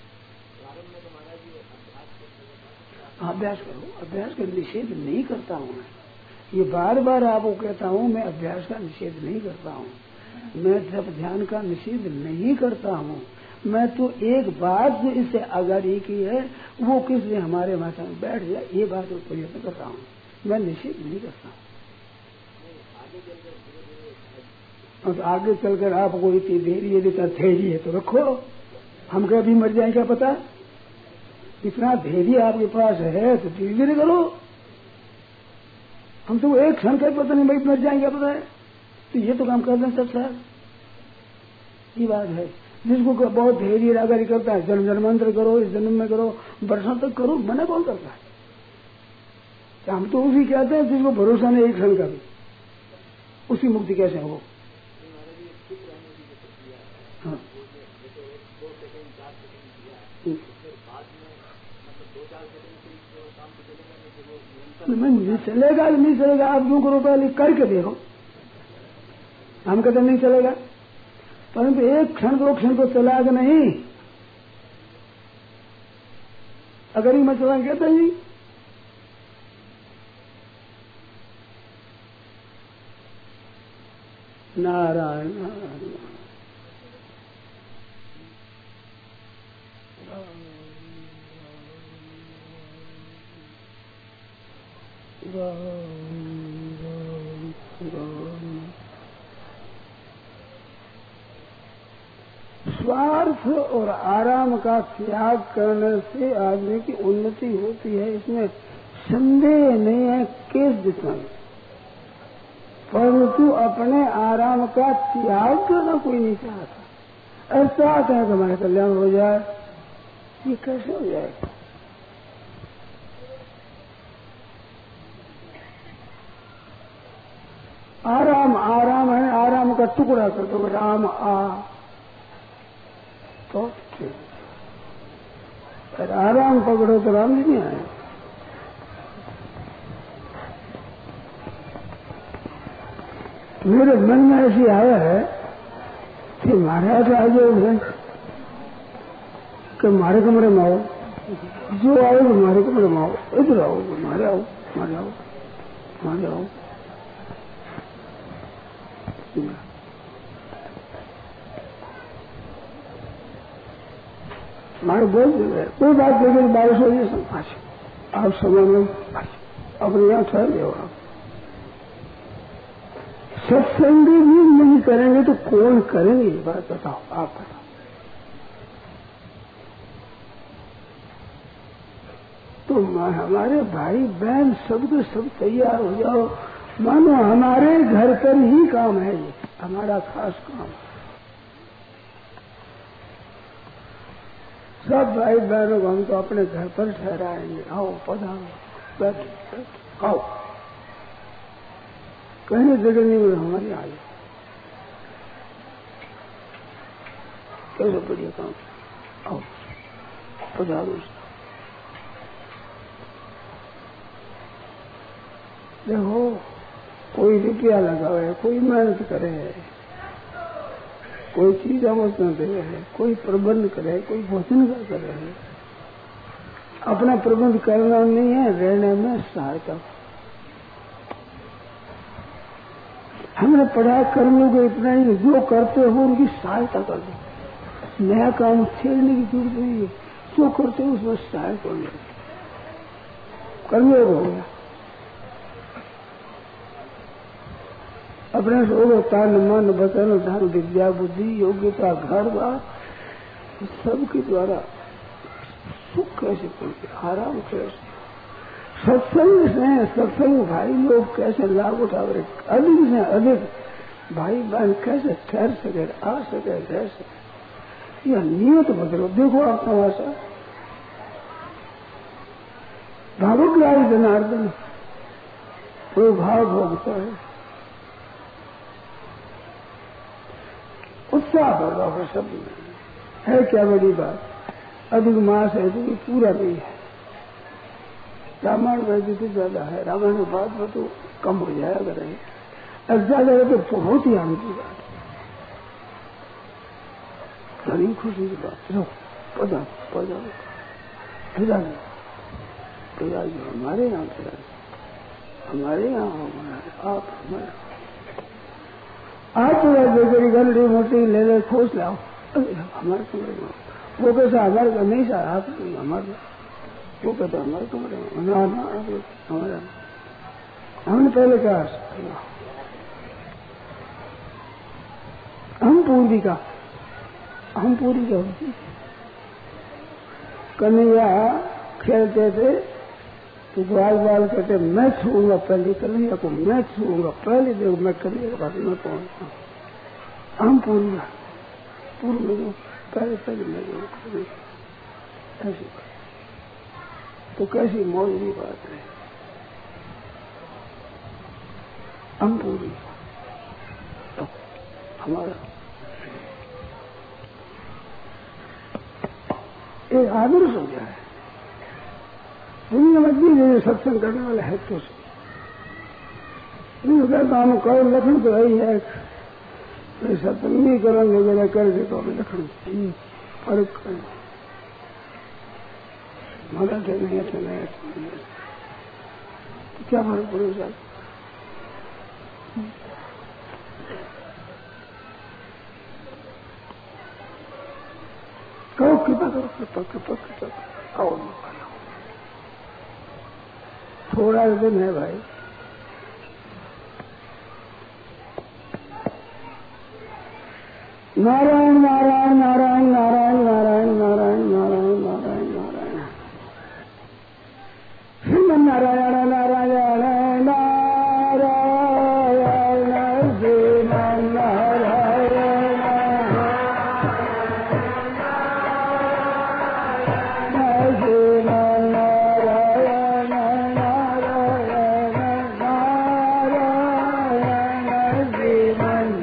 अभ्यास करो, अभ्यास का निषेध नहीं करता हूँ मैं, ये बार बार आपको कहता हूँ, मैं अभ्यास का निषेध नहीं करता हूँ, मैं जब ध्यान का निषेध नहीं करता हूँ। मैं तो एक बात जो इससे आगाही की है वो किस लिए हमारे माथा में बैठ जाए, ये बात को प्रयत्न कर रहा हूँ, मैं निषेध नहीं करता हूँ। तो आगे चलकर आपको इतनी देरी यदि धैर्य है तो रखो, हम क्या भी मर जाए क्या पता। इतना धैर्य आपके पास है तो धीरे धीरे करो। हम तो एक क्षण का पता नहीं भाई मर जाएंगे पता है, तो ये तो काम कर दें सब साहब, ये बात है। जिसको बहुत धैर्य आगाही करता है, जन्म जन्मांतर करो, इस जन्म में करो, वर्षों तक करो, मना कौन करता है। तो हम तो उसी कहते हैं जिसको भरोसा नहीं एक क्षण का भी, उसी मुक्ति कैसे हो। हाँ। नहीं चलेगा, नहीं चलेगा, आप क्यों करो, पहले करके देखो। हम कहते नहीं चलेगा, परंतु एक क्षण दो क्षण तो चलाएगा नहीं। अगर ही मैं चला कहता ही नारायण नारायण स्वार्थ और आराम का त्याग करने से आदमी की उन्नति होती है, इसमें संदेह नहीं है केस जितना। परंतु अपने आराम का त्याग करना कोई नहीं चाहता। ऐसा आता है कि हमारा कल्याण हो जाए, ये कैसे हो जाएगा। आराम आराम है, आराम का टुकड़ा कर दो, राम आ तो ठीक। आराम पकड़ो तो राम जी नहीं आए। मेरे मन में ऐसी आया है कि महाराज आ जाओ कि हमारे कमरे में आओ, जो आओ हमारे कमरे में आओ, इधर आओ, हमारे आओ, हमारे आओ, हमारे आओ। हमारे बोल कोई बात नहीं, बारिश हो रही आप समय में अपने यहाँ ठहर जाओ। आप सत्संग भी नहीं करेंगे तो कौन करेंगे, ये बात बताओ, आप बताओ। तो हमारे भाई बहन सब के सब तैयार हो जाओ, मानो हमारे घर पर ही काम है, ये हमारा खास काम। सब भाई बहनों को हम तो अपने घर पर ठहराएंगे। आओ पधारो, बैठो, आओ, कहीं जगह नहीं मिले हमारी आई, कैसे बढ़िया काम। आओ पधारो। देखो कोई रुपया लगावे, कोई मेहनत करे, कोई चीज अवश्य दे है, कोई प्रबंध करे, कोई भोजन का करे। अपना प्रबंध करना नहीं है, रहने में सहायता। हमने पढ़ा कर्मियों को इतना ही, जो करते हो उनकी सहायता कर दो। नया काम छेड़ने की जरूरत नहीं है, जो करते हो उसमें सहायता कर दो। कर्मियों को हो गया अपने से तन मन वचन धन विद्या बुद्धि योग्यता घर बार सबके द्वारा सुख कैसे पहुंचे, आराम कैसे, सत्संग भाई लोग कैसे लाभ उठा रहे, अधिक से अधिक भाई बहन कैसे ठहर सके, आ सके, रह सके। यह नियत बदलो। देखो आप तमाशा, भावग्राही जनार्दन कोई भाव भोगता है, उत्साह होगा वो शब्द में है। क्या बड़ी बात, अधिक मास है तो पूरा नहीं है। रामायण वैसे तो ज्यादा है, रामायण के बाद वो तो कम हो जाए, अगर है अब ज्यादा है तो बहुत ही आनंद की बात, बड़ी खुशी की बात। लो पदा पदा फिर हमारे यहाँ फिर हमारे यहाँ हमारे आप हमारे आप तो गंदी मोटी ले ले खोज लाओ हमारे कमरे में। वो कैसा हमारे का नहीं सर, आप हमारे वो कहता हमारे कमरे में हमारा हमने पहले कहा हम पूरी का होती। कन्हैया खेलते थे तो बाल कहते मैं छूंगा पहले कन्हैया को, मैं छूंगा पहले, देखो मैं कन्हैया के पास में पहुंचता हूँ। हम पूर्व में पहले मैं ऐसी तो कैसी मौज की बात है। हम पूरी तो हमारा एक आदर्श हो गया है दुनिया में। सत्संग करने वाला है तो कहता हम करो लखन तो यही है, सत्संग नहीं करेंगे जरा करके तो हमें लखन फर्क करें मदद है नहीं अच्छा नहीं तो क्या फर्क पड़ेगा। कहो कृपा करो कृपा आओ थोड़ा दिन है भाई। नारायण नारायण नारायण नारायण नारायण नारायण नारायण नारायण नारायण श्रीमन नारायण नारायण नारायण श्रीमन नारायण श्रीमन नारायण नारायण नारायण श्रीमन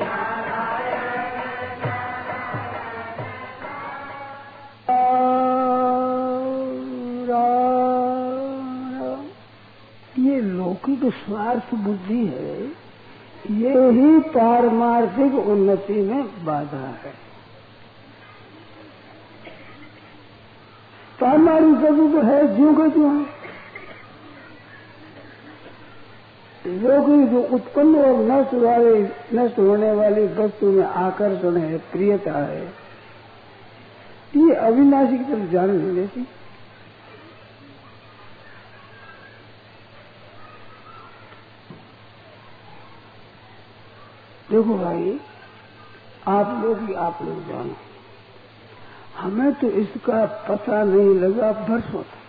लौकिक स्वार्थ बुद्धि है, ये ही पारमार्थिक उन्नति में बाधा है। पारमार्थिक तो है ज्यों का त्यों है, लौकिक जो उत्पन्न और नष्ट होने वाली वस्तु में आकर्षण है, प्रियता है, ये अविनाशी की तरफ जाने नहीं देती। देखो भाई आप लोग जानो, हमें तो इसका पता नहीं लगा बरसों तक।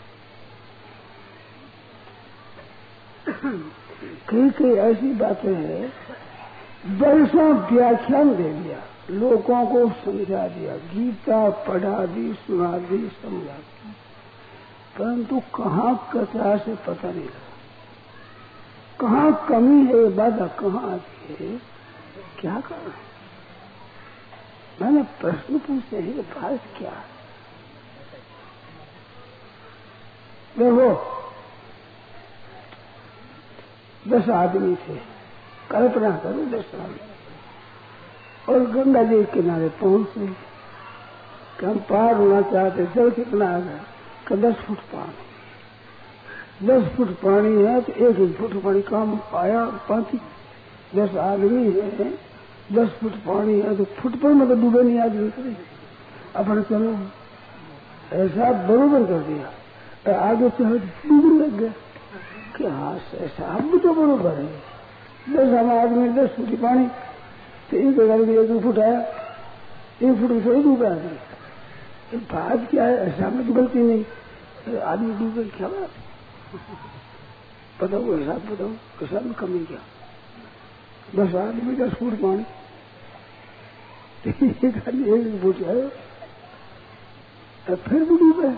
कई ऐसी बातें हैं, बरसों व्याख्यान दे दिया, लोगों को समझा दिया, गीता पढ़ा दी, सुना दी, समझा दी, परंतु कहाँ कचरा से पता नहीं लगा, कहाँ कमी है, बाधा कहाँ आती है, क्या कारण। मैंने प्रश्न पूछते हैं बात क्या है। देखो 10 आदमी थे, कल्पना करो 10 आदमी, और गंगा जी के किनारे पहुंचे कि हम पार होना चाहते, जल कितना आ गया कि 10 फुट पानी, 10 फुट पानी है तो 1 फुट पानी काम आया, 10 आदमी है, 10 फुट पानी है तो फुट पर मतलब डूबे नहीं आदमी करे अपन चलो, ऐसा बरोबर कर दिया, आगे चल डूबने लग गया। क्या ऐसा अब तो बरोबर है, 10 आदमी 10 फुट पानी तो 1 फुट आया, 1 फुट में थोड़ी डूबा आदमी, बात क्या है, ऐसा में तो गलती नहीं, आदमी डूबे क्या बात, बताओ हिसाब बताओ, कैसा में कमी क्या, 10 आदमी 10 फुट पानी, एक आदमी 1 फुट है, फिर भी डूबे।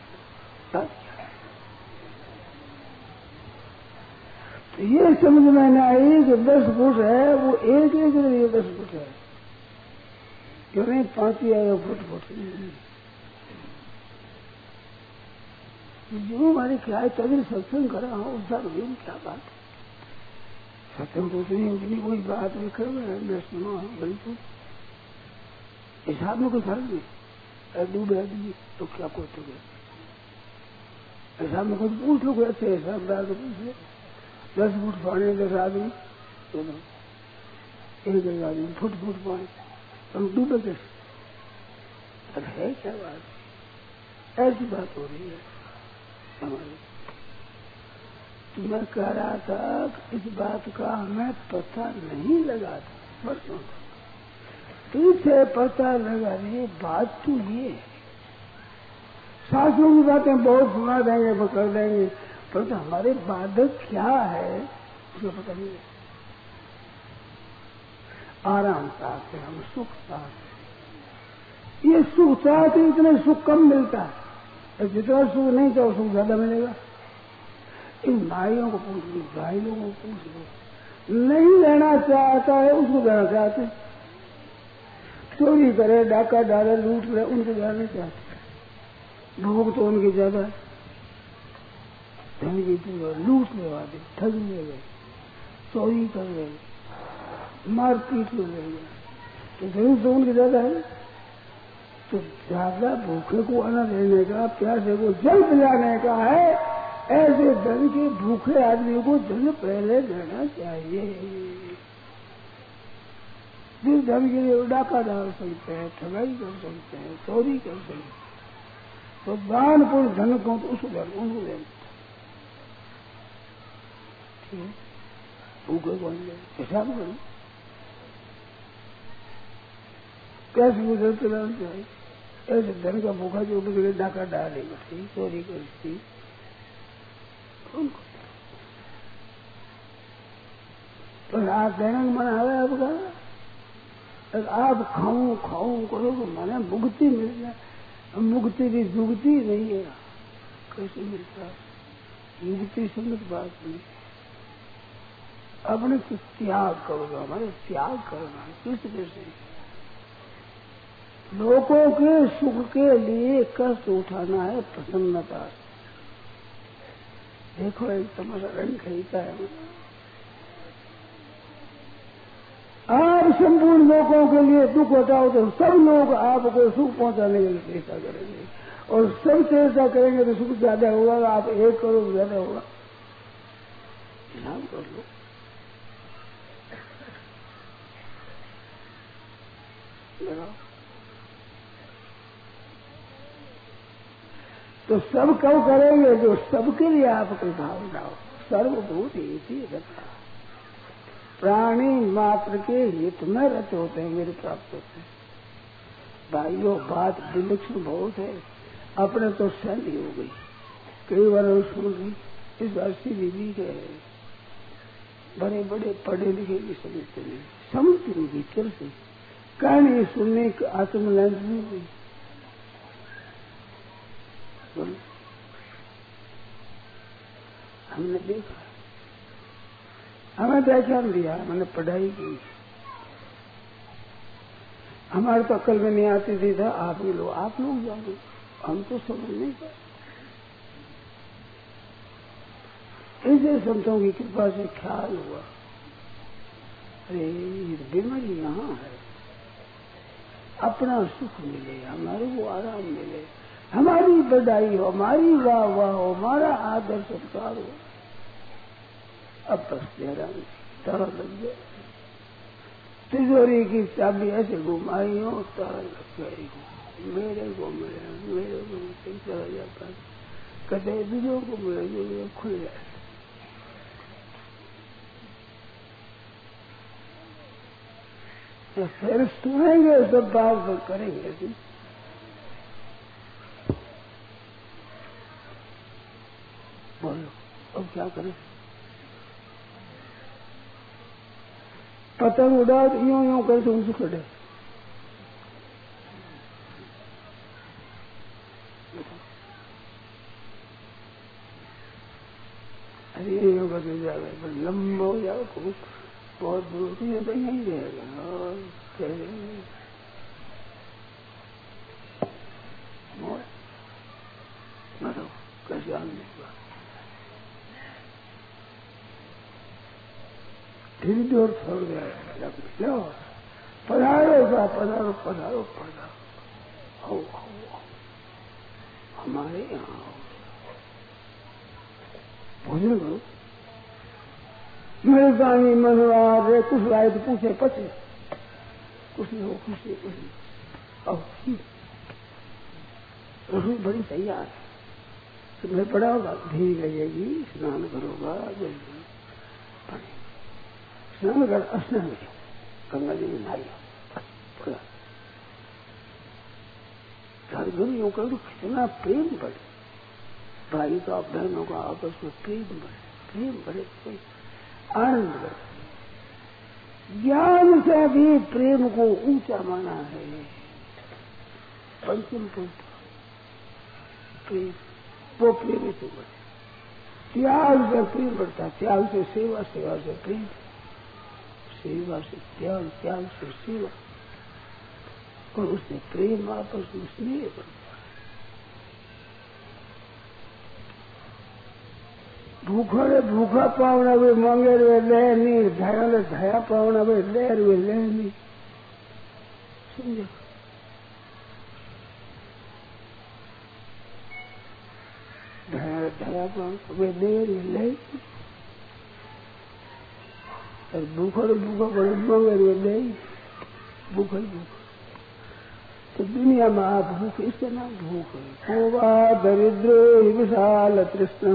तो ये समझ में न आई कि 10 फुट है वो एक के लिए 10 फुट है, क्यों नहीं 5 आएगा फुट। जो हमारे क्या है तभी सत्संग करा हो उसका क्या बात है, सत्संग तो उतनी कोई बात नहीं कर मैं सुना बिल्कुल हिसाब में कोई फर्क नहीं, डूबे आदमी तो क्या कोते हिसाब में कुछ पूछ लो, कोई अच्छे हिसाबदार तो पूछ लो, 10 फुट पानी 10 आदमी, एक आदमी फुट पानी, हम डूबे कैसे, अब है क्या बात, ऐसी बात हो रही है हमारी। तो मैं कह रहा था कि इस बात का हमें पता नहीं लगा था बरसों, तुझसे पता लगा रही बात तो ये है, शास्त्रों की बातें बहुत सुना देंगे पकड़ देंगे, परंतु हमारे बाधक क्या है उसको पता नहीं है। आराम चाहते हम, सुख चाहते, ये सुख चाहते इतने सुख कम मिलता है, जितना सुख नहीं चाहो सुख ज्यादा मिलेगा। इन नाइयों को पूछ लो, घायलों को पूछ लो, नहीं लेना चाहता है उसको देना चाहते, चोरी करे डाका डाले लूट ले उनको देना नहीं चाहते, भोग तो उनकी ज्यादा है, धन की पूरा लूट ले वाले, ठग ले गए, चोरी कर गए, मार पीट ले गए, तो जरूर तो उनकी ज्यादा है। तो ज्यादा भूखे को अन्न देने का, प्यासे को जल पिलाने का है, ऐसे धन के भूखे आदमी को धन पहले देना चाहिए। जिस धन के लिए डाका डाल सकते हैं, ठगाई कर सकते हैं, चोरी कर सकते हैं, तो दान पुण्य धन को तो उसको धन उनको देना, भूखे को हिसाब करो कैसे गुजर चलाना चाहिए। ऐसे धन का भूखा जो बगड़े डाका डालेगा, चोरी करती उनको, तो आप देने का मन आ रहा है आपका, आप खाऊं करो तो मैंने मुक्ति मिल जाए, मुक्ति भी जुगती नहीं है, कैसे मिलता है युक्ति समझ बात नहीं, अपने से त्याग करोगे, हमारे त्याग करना किस से, लोगों के सुख के लिए कष्ट उठाना है प्रसन्नता। देखो एक तमाशा रंग खरीदता है, आप संपूर्ण लोगों के लिए दुख हटाओ तो सब लोग आपको सुख पहुंचाने के लिए चेष्टा करेंगे, और सब चेष्टा करेंगे तो सुख ज्यादा होगा, आप 1 करोड़ ज्यादा होगा, ध्यान कर लो। तो सब कब करेंगे जो सबके लिए आपकी भावना हो, सर्वभूत हित रखा, प्राणी मात्र के हित में रत होते हैं, मेरे प्राप्त होते हैं। भाइयों बात विलक्षण बहुत है, अपने तो सहली हो गई, कई बार सुन रही, इस बार सीधी भी है, बड़े बड़े पढ़े लिखे भी समझते नहीं, समझती नहीं भीतर से, कहानी सुनने की आत्मलैंस नहीं हुई। हमने देखा, हमें व्याख्यान दिया, मैंने पढ़ाई की, हमारे तो अक्ल में नहीं आती थी, था आप लोग जानो, हम तो समझ नहीं पाए। ऐसे संतों की कृपा से ख्याल हुआ, अरे बीमारी यहाँ है, अपना सुख मिले, हमारे को आराम मिले, हमारी बधाई हो, हमारी वाह वाह हो, हमारा आदर सत्कार हो, अब बस हैरान तारा लग गया, तिजोरी की चाबी ऐसे घुमाई हो, तारा लग गई हो, मेरे को मिले चला जाता है, कदे दूसरों को मिले जो खुल जाए। तो फिर सुनेंगे सब बात करेंगे, क्या करे? पतंग उड़ा यूं यूं करे तो उनसे कटे। अरे योगा तो जाएगा पर लंबा हो जाओ, बहुत दूर से तो यही रहेगा। और मतलब कैसे आने धीरे दूर छोड़ गया। लो पधारो का पधारो पधारो पधारो, आओ हमारे यहाँ भोजन करो। मेरे गानी मनोराज रे कुछ लाए तो पूछे पचे, कुछ नहीं हो, कुछ नहीं। अब रसोई बड़ी तैयार है, तुम्हें पड़ा होगा, धीरे लगेगी, स्नान करोगा, स्नान कर स्नान करो, गंगा जी में नहाई घर यूं करो, कितना प्रेम बढ़े, भाई का बहनों का आपस में प्रेम बढ़े, कोई आनंद बढ़े। ज्ञान से भी प्रेम को ऊंचा माना है। पंचम पुरुष प्रेम, वो प्रेम से बढ़े। त्याग से प्रेम बढ़ता, त्याग से सेवा, सेवा से प्रेम, सेवा से त्याग, त्याग से सेवा, और उससे प्रेम आपस में स्नेह बढ़ता। भूखड़े भूखा पावना वे मांगे वे ले नहीं, धयाले धया पावना वे लेर वे ले नहीं, समझो? धया धया पावना वे लेर वे ले, और भूखड़े भूखा पड़े मांगे वे ले, भूखा भूखा। तो दुनिया में आप भूख, इसका नाम भूख है। कोवा दरिद्र विशाल तृष्णा,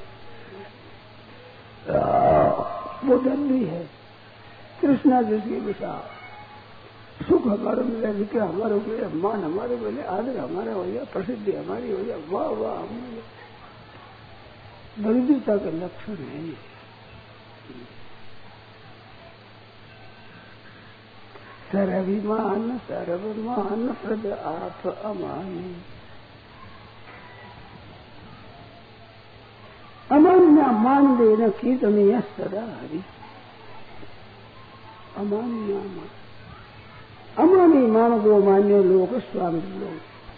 वो दंडी है। कृष्णा जिसकी विशाल, सुख हमारे मिले, विद्या हमारे मिले, मान हमारे मिले, आदर हमारा हो जाए, प्रसिद्धि हमारी हो जाए, वाह वाह हमारे। दरिद्रता का लक्षण है ये। सर्वभिमान सर्वमान प्रद आप अमानी, अमान्य मान लेना कीर्तनीय सदा हरि। अमान्य मान, अमानी मान को मान्य लोग स्वामी लोग,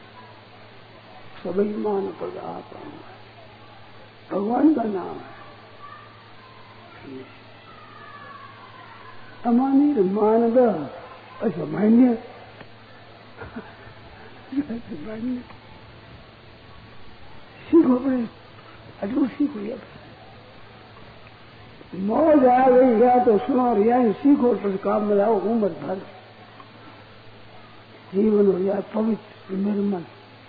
सभी मान पद आप भगवान का नाम है। अमानी मान द अच्छा मान्य, सीखो अपने अटू सीखो। मौज आ गई या तो सुनो, और या सीखो, पर काम में लाओ उम्र भर, जीवन हो जाए पवित्र निर्मल।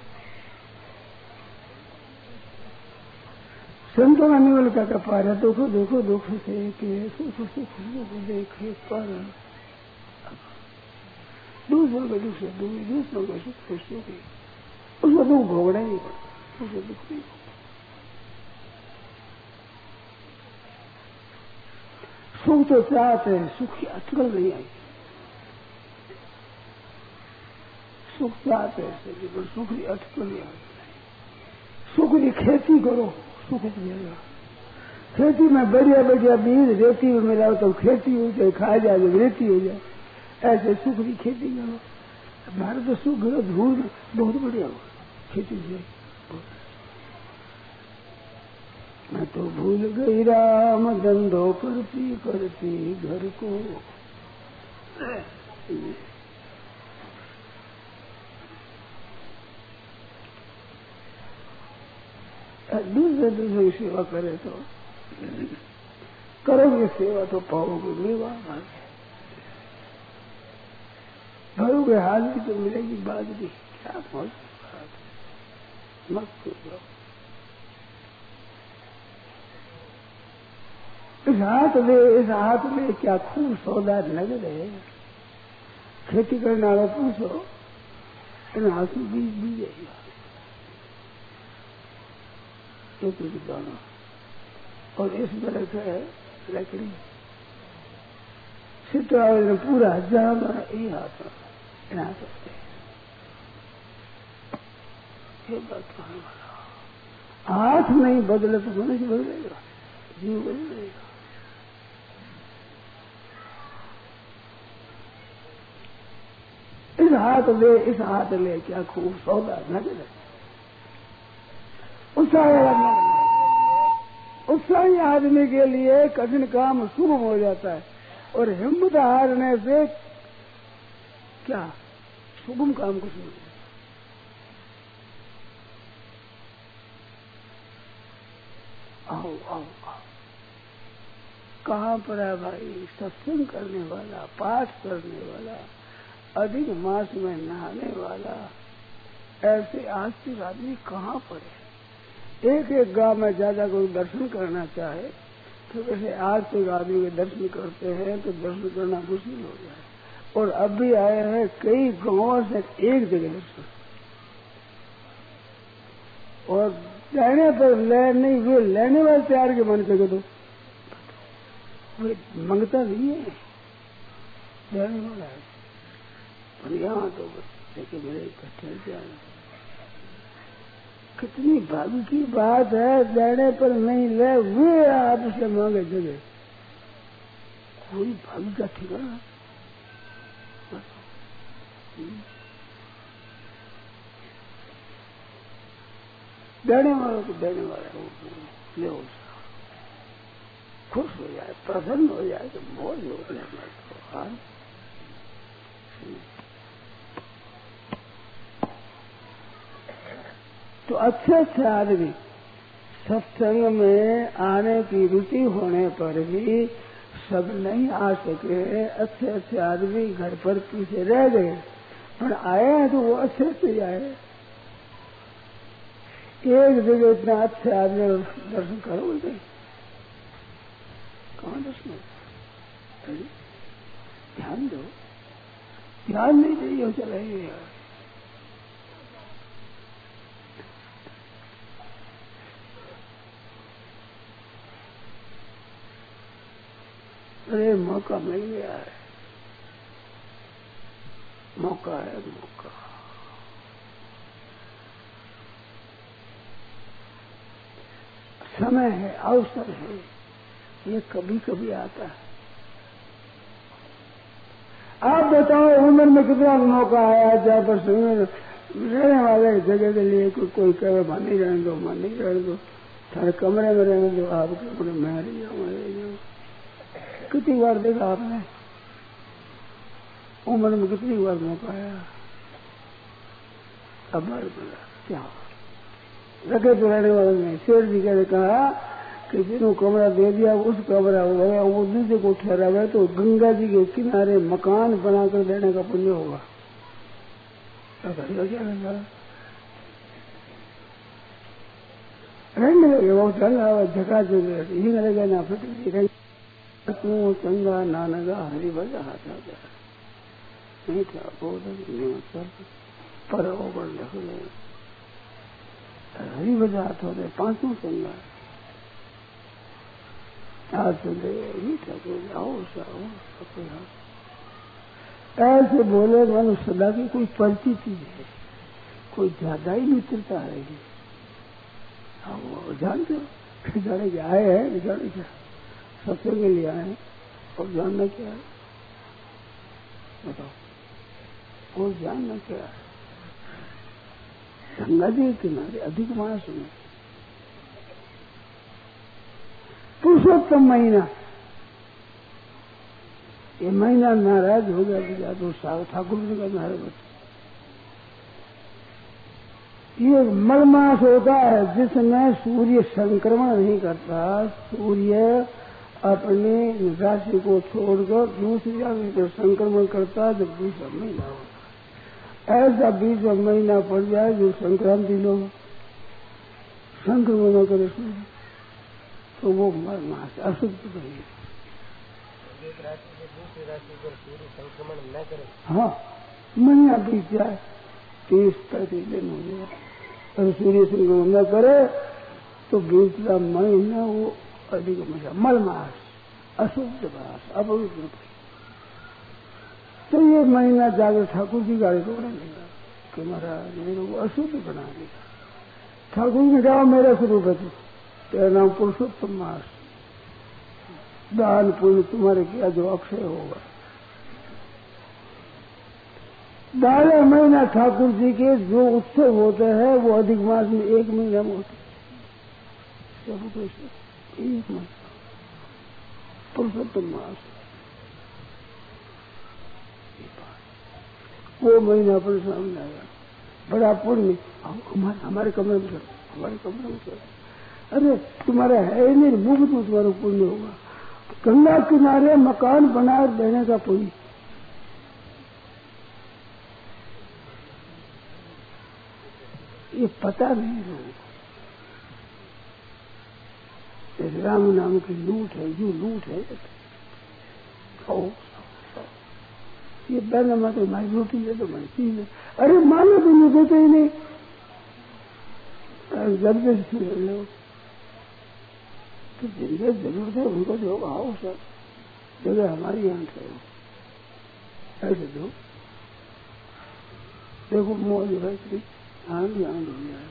संतों का निवल का कपार, दुख देखो दुख से के सुख सुख देखे पर, दूसरों के दुख से दूसरों के सुख से सुखी, उसको दुख भोगना ही नहीं पड़ता, उसको दुख नहीं। सुख तो चाहते हैं, सुख की अटकल नहीं आई। सुख चाहते हैं पर सुख की अटकल नहीं आई। सुख की खेती करो, सुख मिलेगा। खेती में बढ़िया बढ़िया बीज रेती में मिलाओ तो खेती हो जाए, खा जाए तो रेती हो जाए, ऐसे सुख की खेती करो। हमारे तो सुख धूल बहुत बढ़िया हो खेती से। मैं तो भूल गई राम धंधो करती करती घर को, दूसरे दूसरे की सेवा करे तो करोगे सेवा तो पाओगे मेवा। भरोगे हाल भी तो मिलेगी बाद भी, क्या मौज मत करो। इस हाथ में क्या खूब सौदा नगद है। खेती करने वाला पूछो, इन हाथ में बीज भी जाएगा, एक दाना और इसमें रखे लकड़ी सितरावली पूरा जाम ये हाथ यहाँ करते ये बात कहने वाला हाथ नहीं बदले तो मनुष्य बदलेगा, जीव बदलेगा। इस हाथ ले क्या खूब सौदा न करे। उत्साही आदमी के लिए कठिन काम सुगम हो जाता है और हिम्मत हारने से क्या सुगम काम कुछ नहीं। आओ आओ आओ, कहाँ पर है भाई सत्संग करने वाला, पाठ करने वाला, अधिक मास में नहाने वाला, ऐसे आस्तिक आदमी कहाँ पर है। एक एक गांव में ज्यादा कोई दर्शन करना चाहे तो वैसे आस्तिक आदमी के दर्शन करते हैं तो दर्शन करना मुश्किल हो जाए। और अब भी आए हैं कई गांवों से एक जगह दर्शन, और लेने पर ले नहीं हुए लेने वाले तैयार के मन के तो वो मंगता नहीं है, लेने वाला है। और यहाँ तो लेकिन मेरे इकट्ठे जाए कितनी भाग्य की बात है, लेने पर नहीं ले हुए आपसे मांगे जगह, कोई भाग्य का ठिकाना। देने वाला तो देने वाला ले खुश हो जाए, प्रसन्न हो जाए तो मौज हो जाए। तो अच्छे अच्छे आदमी सत्संग में आने की रुचि होने पर भी सब नहीं आ सके। अच्छे अच्छे आदमी घर पर पीछे रह गए, पर आए हैं तो वो अच्छे से आए। एक जगह इतना अच्छे आदमी दर्शन करोगे कहाँ दर्शन? ध्यान दो, ध्यान नहीं चाहिए चलाइए यार। अरे मौका मिल गया है, मौका है मौका। समय है, अवसर है, ये कभी कभी आता है। आप बताओ उम्र में कितना मौका आया जहाँ पर रहने वाले जगह के लिए कोई कहे मान नहीं रहने दो, मान नहीं रहने दो, सारे कमरे में रहने दो, आप कमरे में रह जाओ। कितनी बार देखा आपने उम्र में कितनी बार मौका आया? अब क्या रखे तो रहने वाले ने शेर जी ने कहा कि जिन्हों कमरा दे दिया उस कमरा वो दूसरे को ठहरा हुआ तो गंगा जी के किनारे मकान बनाकर देने का पुण्य होगा। क्या लगा रहने लगे वो चल रहा झका ये लगा ना फिर तू चंगा नानगा हरी बजा हाथ नहीं था बोल पर हरी बजा हाथ हो रहे पांचों चंगा हाथ आओ ऐसे बोले मन सदा की कोई पलती चीज है, कोई ज्यादा ही मित्रता है। जानते हो जाने के आए हैं, जाने क्या सत्संग के लिए आए और जानना क्या है बताओ, और जानना क्या है? गंगा जी के किनारे अधिक मास में पुरुषोत्तम महीना, ये महीना नाराज हो गया तो ठाकुर जी का नाराज। ये मलमास होता है जिसमें सूर्य संक्रमण नहीं करता, सूर्य अपने राशि को छोड़कर दूसरी राशि को संक्रमण करता है जब दूसरा महीना होता है। ऐसा 20 महीना पड़ जाए जो संक्रांति लोग संक्रमण करे तो वो मलमास अशुद्ध नहीं। एक राशि से दूसरी राशि पर सूर्य संक्रमण न करे, हाँ महीना बीत जाए 30-35 दिन हो जाए और सूर्य संक्रमण न करे तो दूसरा महीना वो अधिक मजा मलमास, अशुद्ध मास, अपवित्र। तो ये महीना जाकर ठाकुर जी गाड़ी रोने लगा कि महाराज मेरे को अशुद्ध बना दिया। ठाकुर ने कहा मेरा स्वरूप है, तेरा नाम पुरुषोत्तम मास, दान पुण्य तुम्हारे किया जो अक्षय होगा। 12 महीना ठाकुर जी के जो उत्सव होते हैं वो अधिक मास में 1 महीना में होते, सब कुछ 1 महीना पुरुषोत्तम मास। वो महीना पर सामने आया, बड़ा पुण्य। हमारे कमरे में चलो, हमारे कमरे में चलो। अरे तुम्हारा है नहीं, मुफ्त में तुम्हारा पुण्य होगा। गंगा किनारे मकान बना देने का पुण्य। ये पता नहीं लोगों को। राम नाम की लूट है, जो लूट है खाओ। ये बहना माँ तो हमारी रोटी दे दो, मैं पी ले। अरे मानो तो ये देते ही नहीं, जबरदस्ती ले लो। तो जिनके जरूरत है उनको जो आओ सर, जगह हमारी आंख है, ऐसे दो। देखो मौज है, आंध आंध हो जाए।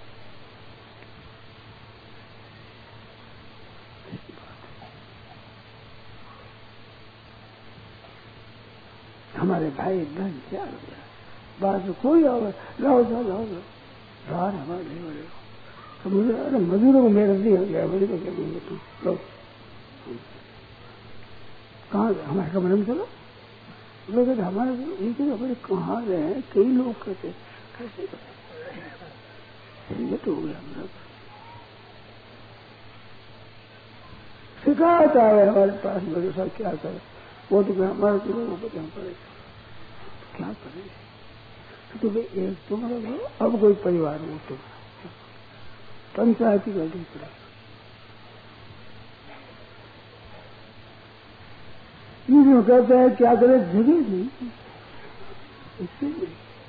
हमारे भाई बहन क्या हो गया, बात कोई आओ, लाओ जाओ लाओ जाओ, बाहर हमारे नहीं बड़े तो मुझे, अरे मजदूरों को मेरा नहीं हो गया, मजदूरों क्या बोले तुम लो कहाँ हमारे कमरे में चलो। लोग कहते हमारे एक बड़े कहाँ गए हैं, कई लोग कहते कैसे झंझट हो गया। हम लोग शिकायत आए हमारे पास, मेरे साथ क्या करे, वो तो हमारे तो लोगों को क्या पड़ेगा, क्या करें। तो भाई एक तुम रहो, अब कोई परिवार हो तुम पंचायती गलती पड़े। ये कहता है क्या करे, जगह नहीं, इसलिए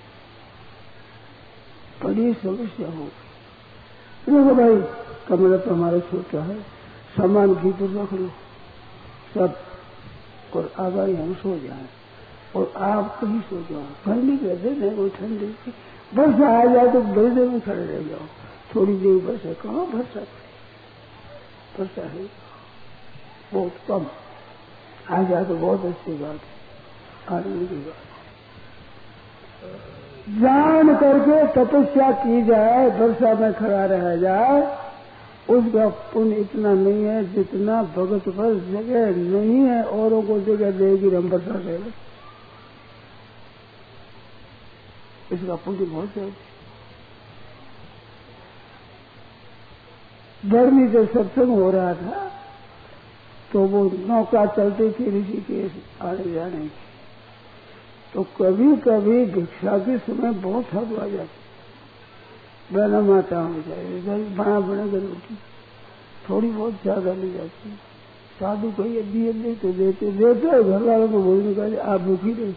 बड़ी समस्या हो गई। देखो भाई कमरा तो हमारा छोटा है, सामान भीतर रख लो सब, और आगाही हम सो जाए और आप कहीं सो जाओ। घर नहीं कहते नहीं, वो ठंडी वर्षा आ जाए तो बड़ी देर में खड़े रह जाओ, थोड़ी देर वर्षा कहाँ वर्षा वर्षा है बहुत कम, आ जाए तो बहुत अच्छी बात है, आनंद की बात। जान करके तपस्या की जाए, वर्षा में खड़ा रह जाए, उसका पुण्य इतना नहीं है जितना भगत पर जगह नहीं है, औरों को जगह देगी हम वर्षा दे। इसका पुण्य बहुत है। गर्मी से सत्संग हो रहा था तो वो नौका चलती थी ऋषिकेश आने जाने की, तो कभी कभी भिक्षा के समय बहुत हद आ जाती, बहना माता हो जाए बना बना कर रोटी थोड़ी बहुत ज्यादा ले जाती। साधु कहिए दिए दे तो देते देते, घर वालों को भोजन कर आप भूखी रहे,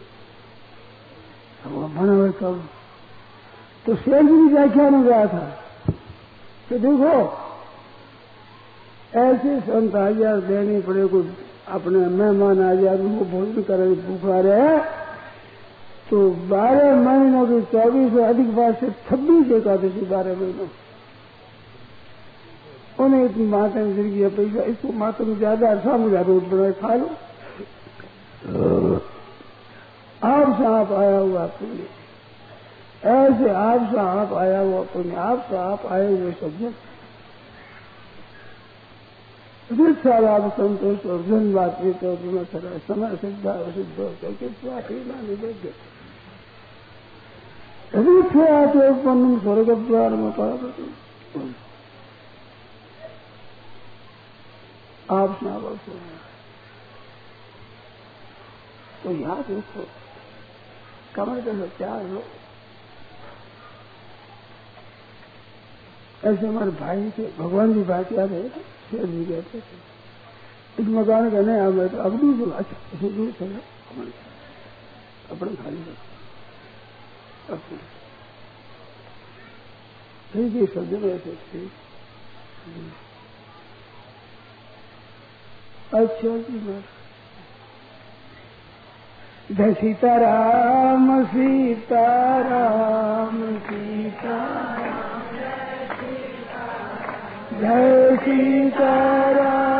बना हुआ कब। तो शेर जी भी व्याख्यान हो गया था कि देखो ऐसे संत हजार देने पड़े, को अपने मेहमान आ जाए उनको भोजन करे भूखा रहे, तो 12 महीनों की 24 से अधिक बार से 26 एकादशी 12 महीनों उन्हें इतनी माता ने दिल किया पैसा, इसको माता में ज्यादा सामने रोट बनाए खा लो। आप से आप आया हुआ पुण्य, ऐसे आप से आप आया हुआ पुण्य, आप से आप आए हुए सज्जन, सारा संतोष और धन्यवाद तो समय सिद्धा सिद्ध होकर उत्पन्न स्वर्ग द्वार में आप स्नावक हो। तो याद रखो कमर के 4 लोग ऐसे हमारे भाई थे, भगवान जी बात याद है, शेर जी कहते थे इस मकान का नहीं आ, तो अब भी जो अच्छा इसे दूर चला अपने खाली अपने सज्जन ऐसे थे। अच्छा जी जय सीताराम सीताराम सीताराम जय सीताराम